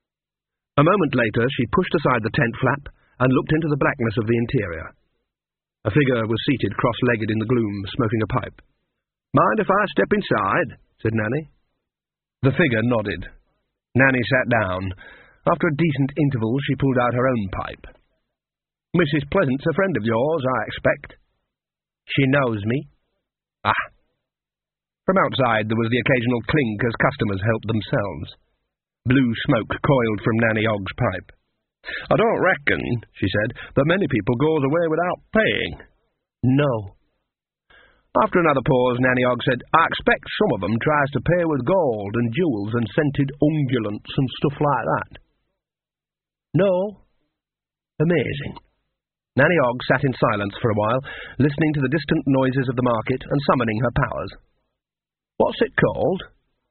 A moment later she pushed aside the tent flap and looked into the blackness of the interior. A figure was seated cross-legged in the gloom, smoking a pipe. "Mind if I step inside?" said Nanny. The figure nodded. Nanny sat down. After a decent interval she pulled out her own pipe. "Missus Pleasant's a friend of yours, I expect." "She knows me." "Ah." From outside there was the occasional clink as customers helped themselves. Blue smoke coiled from Nanny Ogg's pipe. "I don't reckon," she said, "that many people goes away without paying." "No." After another pause, Nanny Ogg said, "I expect some of them tries to pay with gold and jewels and scented ungulates and stuff like that." "No." Amazing. Nanny Ogg sat in silence for a while, listening to the distant noises of the market and summoning her powers. "What's it called?"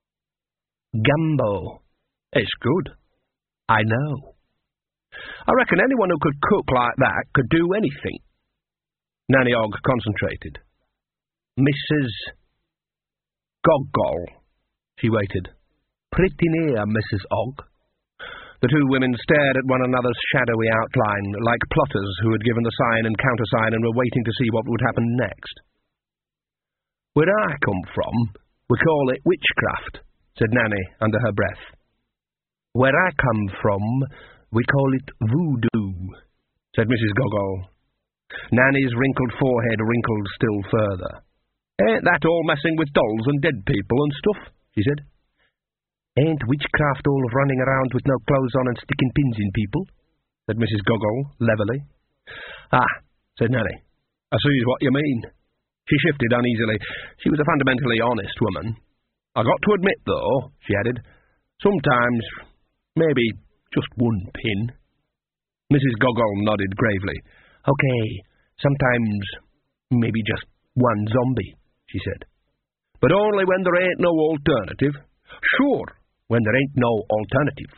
"Gumbo." "It's good." "I know." "I reckon anyone who could cook like that could do anything." Nanny Ogg concentrated. "Missus Goggol." She waited. "Pretty near, Missus Ogg." The two women stared at one another's shadowy outline, like plotters who had given the sign and countersign and were waiting to see what would happen next. Where I come from, we call it witchcraft, said Nanny under her breath. Where I come from, we call it voodoo, said Missus Gogol. Nanny's wrinkled forehead wrinkled still further. Ain't that all messing with dolls and dead people and stuff? She said. Ain't witchcraft all running around with no clothes on and sticking pins in people? Said Missus Gogol levelly. Ah, said Nanny. I sees what you mean. She shifted uneasily. She was a fundamentally honest woman. I got to admit, though, she added, sometimes, maybe just one pin. Missus Gogol nodded gravely. Okay, sometimes, maybe just one zombie, she said. But only when there ain't no alternative. Sure, when there ain't no alternative.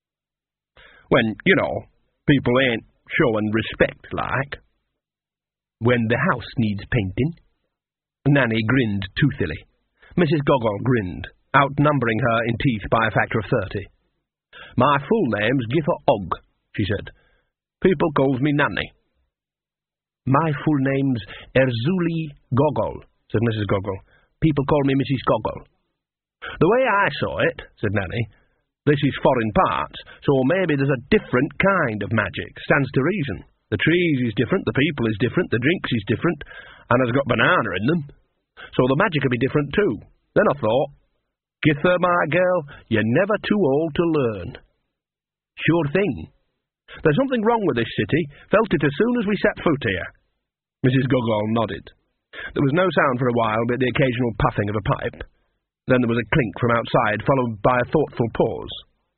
When, you know, people ain't showing respect, like. When the house needs painting. Nanny grinned toothily. Missus Gogol grinned, outnumbering her in teeth by a factor of thirty. My full name's Giffer Ogg, she said. People calls me Nanny. My full name's Erzuli Gogol, said Missus Gogol. People call me Missus Gogol. The way I saw it, said Nanny, this is foreign parts, so maybe there's a different kind of magic. Stands to reason. The trees is different, the people is different, the drinks is different, and has got banana in them. So the magic will be different too. Then I thought, Gither, my girl, you're never too old to learn. Sure thing. There's something wrong with this city. Felt it as soon as we set foot here. Missus Gogol nodded. There was no sound for a while but the occasional puffing of a pipe. Then there was a clink from outside, followed by a thoughtful pause.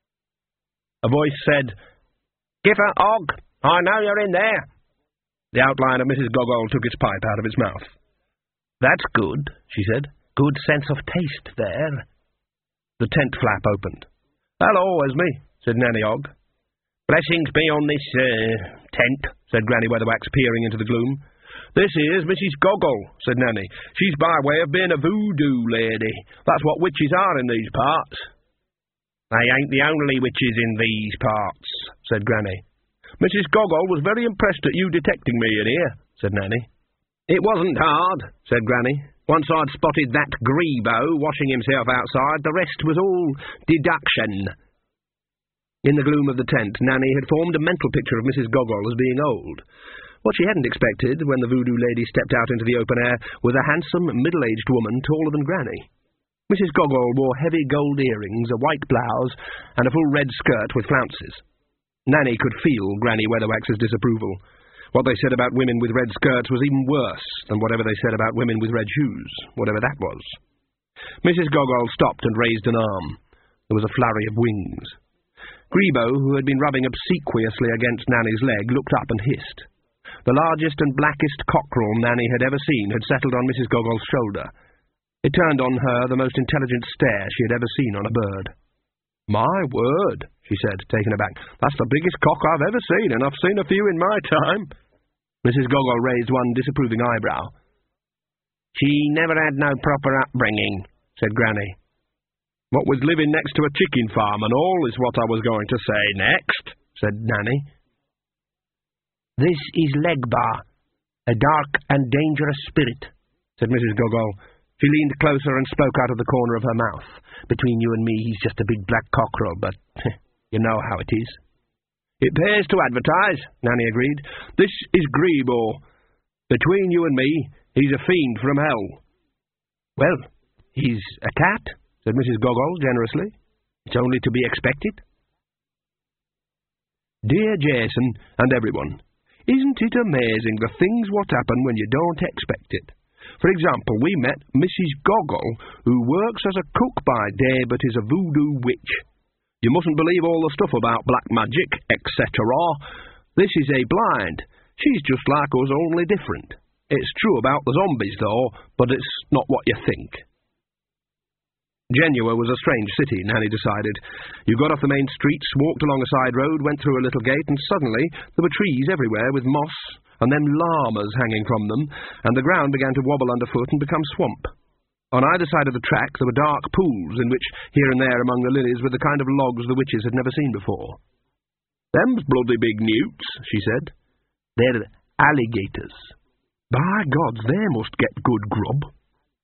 A voice said, Giffer Ogg, I know you're in there. The outline of Missus Gogol took its pipe out of its mouth. That's good, she said. Good sense of taste there. The tent flap opened. Hello, Esme, said Nanny Ogg. Blessings be on this, uh, tent, said Granny Weatherwax, peering into the gloom. This is Missus Gogol, said Nanny. She's by way of being a voodoo lady. That's what witches are in these parts. They ain't the only witches in these parts, said Granny. Missus Gogol was very impressed at you detecting me in here, said Nanny. It wasn't hard, said Granny. Once I'd spotted that Grebo washing himself outside, the rest was all deduction. In the gloom of the tent, Nanny had formed a mental picture of Missus Gogol as being old. What she hadn't expected, when the voodoo lady stepped out into the open air, was a handsome, middle-aged woman taller than Granny. Missus Gogol wore heavy gold earrings, a white blouse, and a full red skirt with flounces. Nanny could feel Granny Weatherwax's disapproval. What they said about women with red skirts was even worse than whatever they said about women with red shoes, whatever that was. Missus Gogol stopped and raised an arm. There was a flurry of wings. Grebo, who had been rubbing obsequiously against Nanny's leg, looked up and hissed. The largest and blackest cockerel Nanny had ever seen had settled on Missus Gogol's shoulder. It turned on her the most intelligent stare she had ever seen on a bird. My word, she said, taken aback. That's the biggest cock I've ever seen, and I've seen a few in my time. Missus Gogol raised one disapproving eyebrow. She never had no proper upbringing, said Granny. What with living next to a chicken farm and all is what I was going to say next, said Nanny. This is Legbar, a dark and dangerous spirit, said Missus Gogol. She leaned closer and spoke out of the corner of her mouth. Between you and me, he's just a big black cockerel, but you know how it is. It pays to advertise, Nanny agreed. This is Grebo. Between you and me, he's a fiend from hell. Well, he's a cat, said Missus Gogol generously. It's only to be expected. Dear Jason and everyone, isn't it amazing the things what happen when you don't expect it? For example, we met Missus Gogol, who works as a cook by day but is a voodoo witch. You mustn't believe all the stuff about black magic, et cetera. This is a blind. She's just like us, only different. It's true about the zombies, though, but it's not what you think. Genua was a strange city, Nanny decided. You got off the main streets, walked along a side road, went through a little gate, and suddenly there were trees everywhere with moss, and then llamas hanging from them, and the ground began to wobble underfoot and become swamp. On either side of the track there were dark pools, in which, here and there among the lilies, were the kind of logs the witches had never seen before. Them's bloody big newts, she said. They're alligators. By gods, they must get good grub.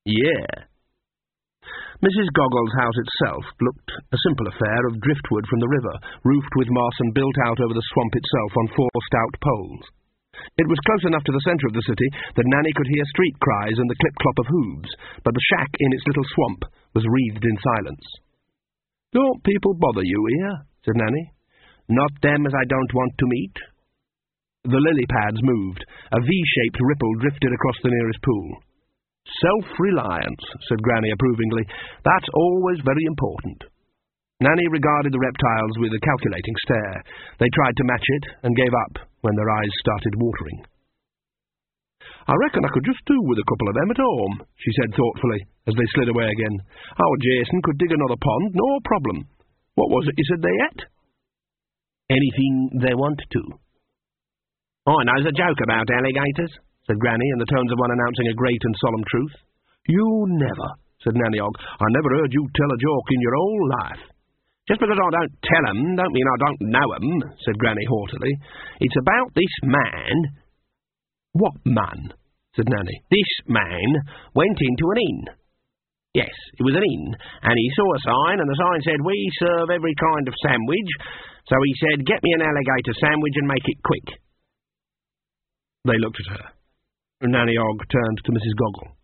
Yeah. Missus Goggles' house itself looked a simple affair of driftwood from the river, roofed with moss and built out over the swamp itself on four stout poles. It was close enough to the centre of the city that Nanny could hear street cries and the clip-clop of hooves, but the shack in its little swamp was wreathed in silence. "Don't people bother you here?" said Nanny. "Not them as I don't want to meet." The lily pads moved. A V-shaped ripple drifted across the nearest pool. "Self-reliance," said Granny approvingly. "That's always very important." Nanny regarded the reptiles with a calculating stare. They tried to match it, and gave up when their eyes started watering. "I reckon I could just do with a couple of them at home," she said thoughtfully, as they slid away again. "Our Jason could dig another pond, no problem. What was it you said they ate?" "Anything they want to." "I knows a joke about alligators," said Granny, in the tones of one announcing a great and solemn truth. "You never," said Nanny Ogg. "I never heard you tell a joke in your whole life." "Just because I don't tell 'em, don't mean I don't know 'em," said Granny haughtily. "It's about this man—" "What man?" said Nanny. "This man went into an inn. Yes, it was an inn, and he saw a sign, and the sign said, 'We serve every kind of sandwich,' so he said, 'Get me an alligator sandwich and make it quick.'" They looked at her. Nanny Ogg turned to Missus Goggle.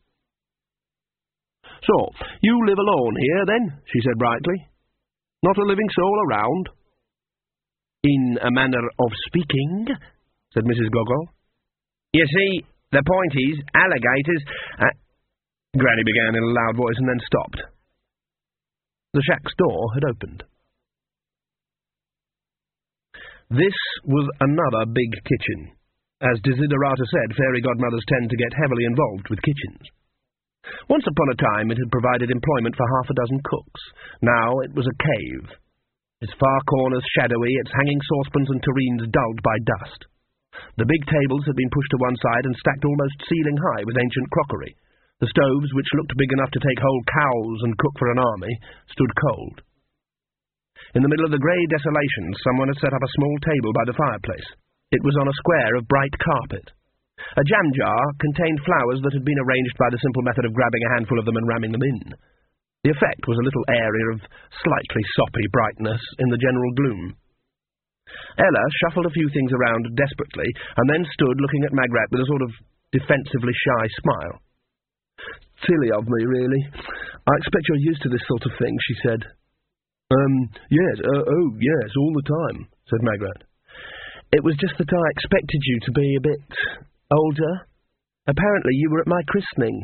"So, you live alone here, then?" she said brightly. "Not a living soul around?" "In a manner of speaking," said Missus Goggle. "You see, the point is, alligators—" Uh, Granny began in a loud voice and then stopped. The shack's door had opened. This was another big kitchen. As Desiderata said, fairy godmothers tend to get heavily involved with kitchens. Once upon a time it had provided employment for half a dozen cooks. Now it was a cave. Its far corners shadowy, its hanging saucepans and tureens dulled by dust. The big tables had been pushed to one side and stacked almost ceiling-high with ancient crockery. The stoves, which looked big enough to take whole cows and cook for an army, stood cold. In the middle of the grey desolation, someone had set up a small table by the fireplace. It was on a square of bright carpet. A jam jar contained flowers that had been arranged by the simple method of grabbing a handful of them and ramming them in. The effect was a little area of slightly soppy brightness in the general gloom. Ella shuffled a few things around desperately, and then stood looking at Magrat with a sort of defensively shy smile. "Silly of me, really. I expect you're used to this sort of thing," she said. Um, yes, uh, oh, yes, all the time," said Magrat. "It was just that I expected you to be a bit older. Apparently you were at my christening."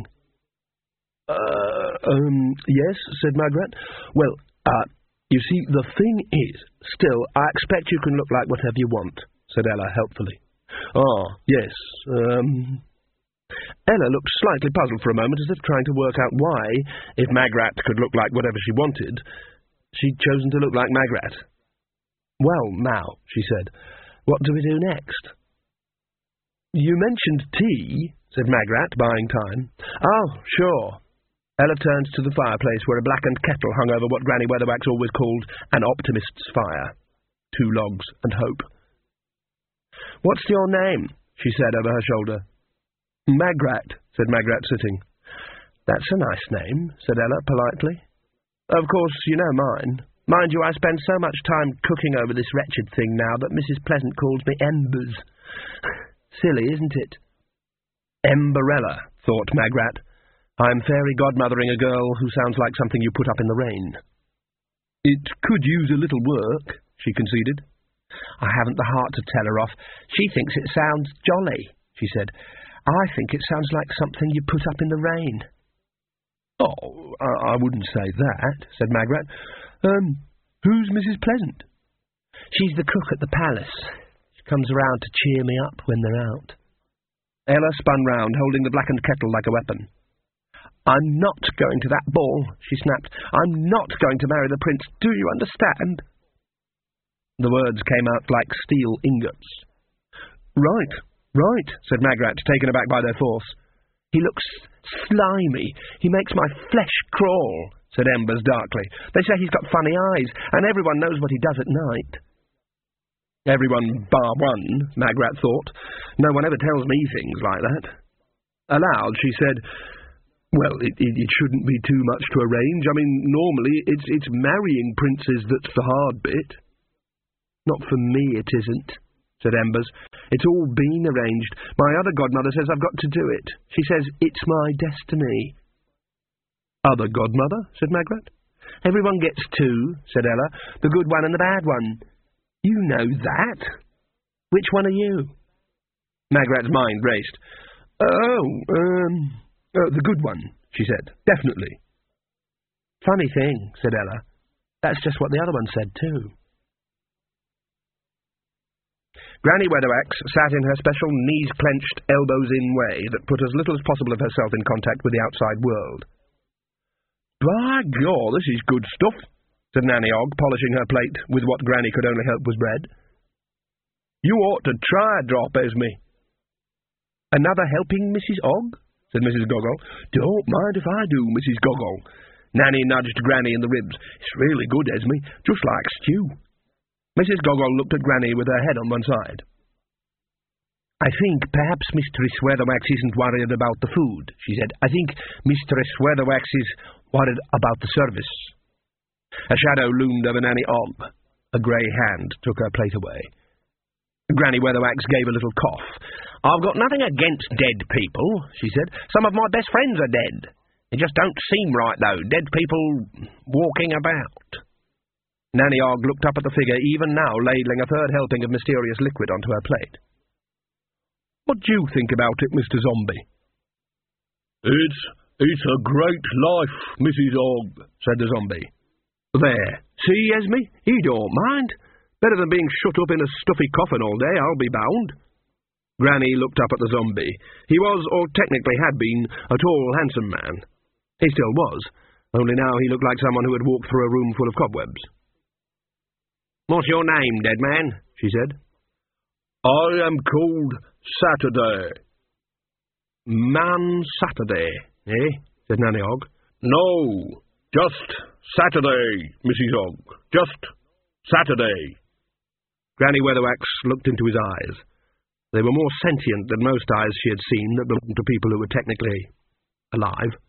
Uh, um, yes, said Magrat. "Well, uh, you see, the thing is, still, I expect you can look like whatever you want," said Ella helpfully. "Ah, yes, um..." Ella looked slightly puzzled for a moment, as if trying to work out why, if Magrat could look like whatever she wanted, she'd chosen to look like Magrat. "Well, now," she said, "what do we do next?" "You mentioned tea," said Magrat, buying time. "Oh, sure." Ella turned to the fireplace, where a blackened kettle hung over what Granny Weatherwax always called an optimist's fire. Two logs and hope. "What's your name?" she said over her shoulder. "Magrat," said Magrat, sitting. "That's a nice name," said Ella politely. "Of course, you know mine. Mind you, I spend so much time cooking over this wretched thing now that Missus Pleasant calls me Embers. Silly, isn't it?" "Emberella," thought Magrat. "I'm fairy godmothering a girl who sounds like something you put up in the rain." "It could use a little work," she conceded. "I haven't the heart to tell her off. She thinks it sounds jolly," she said. "I think it sounds like something you put up in the rain." "Oh, I, I wouldn't say that," said Magrat. Um, who's Missus Pleasant?" "She's the cook at the palace. She comes around to cheer me up when they're out." Ella spun round, holding the blackened kettle like a weapon. "I'm not going to that ball," she snapped. "I'm not going to marry the prince. Do you understand?" The words came out like steel ingots. "Right, right," said Magrat, taken aback by their force. "He looks slimy. He makes my flesh crawl," said Embers darkly. "They say he's got funny eyes, and everyone knows what he does at night." Everyone bar one, Magrat thought. No one ever tells me things like that. Aloud, she said, Well, it, it, it shouldn't be too much to arrange. I mean, normally it's, it's marrying princes that's the hard bit. Not for me, it isn't, said Embers. It's all been arranged. My other godmother says I've got to do it. She says it's my destiny. Other godmother, said Magrat. Everyone gets two, said Ella. The good one and the bad one. You know that. Which one are you? Magrat's mind raced. Oh, um, uh, the good one, she said. Definitely. Funny thing, said Ella. That's just what the other one said, too. Granny Weatherwax sat in her special knees-clenched, elbows-in way that put as little as possible of herself in contact with the outside world. By God, this is good stuff, said Nanny Ogg, polishing her plate with what Granny could only hope was bread. You ought to try a drop, Esme. Another helping, Missus Ogg? Said Missus Goggle. Don't mind if I do, Missus Goggle. Nanny nudged Granny in the ribs. It's really good, Esme, just like stew. Missus Goggle looked at Granny with her head on one side. I think perhaps Mistress Weatherwax isn't worried about the food, she said. I think Mistress Weatherwax is worried about the service. A shadow loomed over Nanny Ogg. A grey hand took her plate away. Granny Weatherwax gave a little cough. I've got nothing against dead people, she said. Some of my best friends are dead. They just don't seem right, though. Dead people walking about. Nanny Ogg looked up at the figure, even now ladling a third helping of mysterious liquid onto her plate. What do you think about it, Mister Zombie? It's, it's a great life, Missus Ogg, said the zombie. There, see, Esme? He don't mind. Better than being shut up in a stuffy coffin all day, I'll be bound. Granny looked up at the zombie. He was, or technically had been, a tall, handsome man. He still was, only now he looked like someone who had walked through a room full of cobwebs. What's your name, dead man? She said. I am called Saturday. Man Saturday, eh? Said Nanny Ogg. No, just Saturday, Missus Ogg. Just Saturday. Granny Weatherwax looked into his eyes. They were more sentient than most eyes she had seen that belonged to people who were technically alive.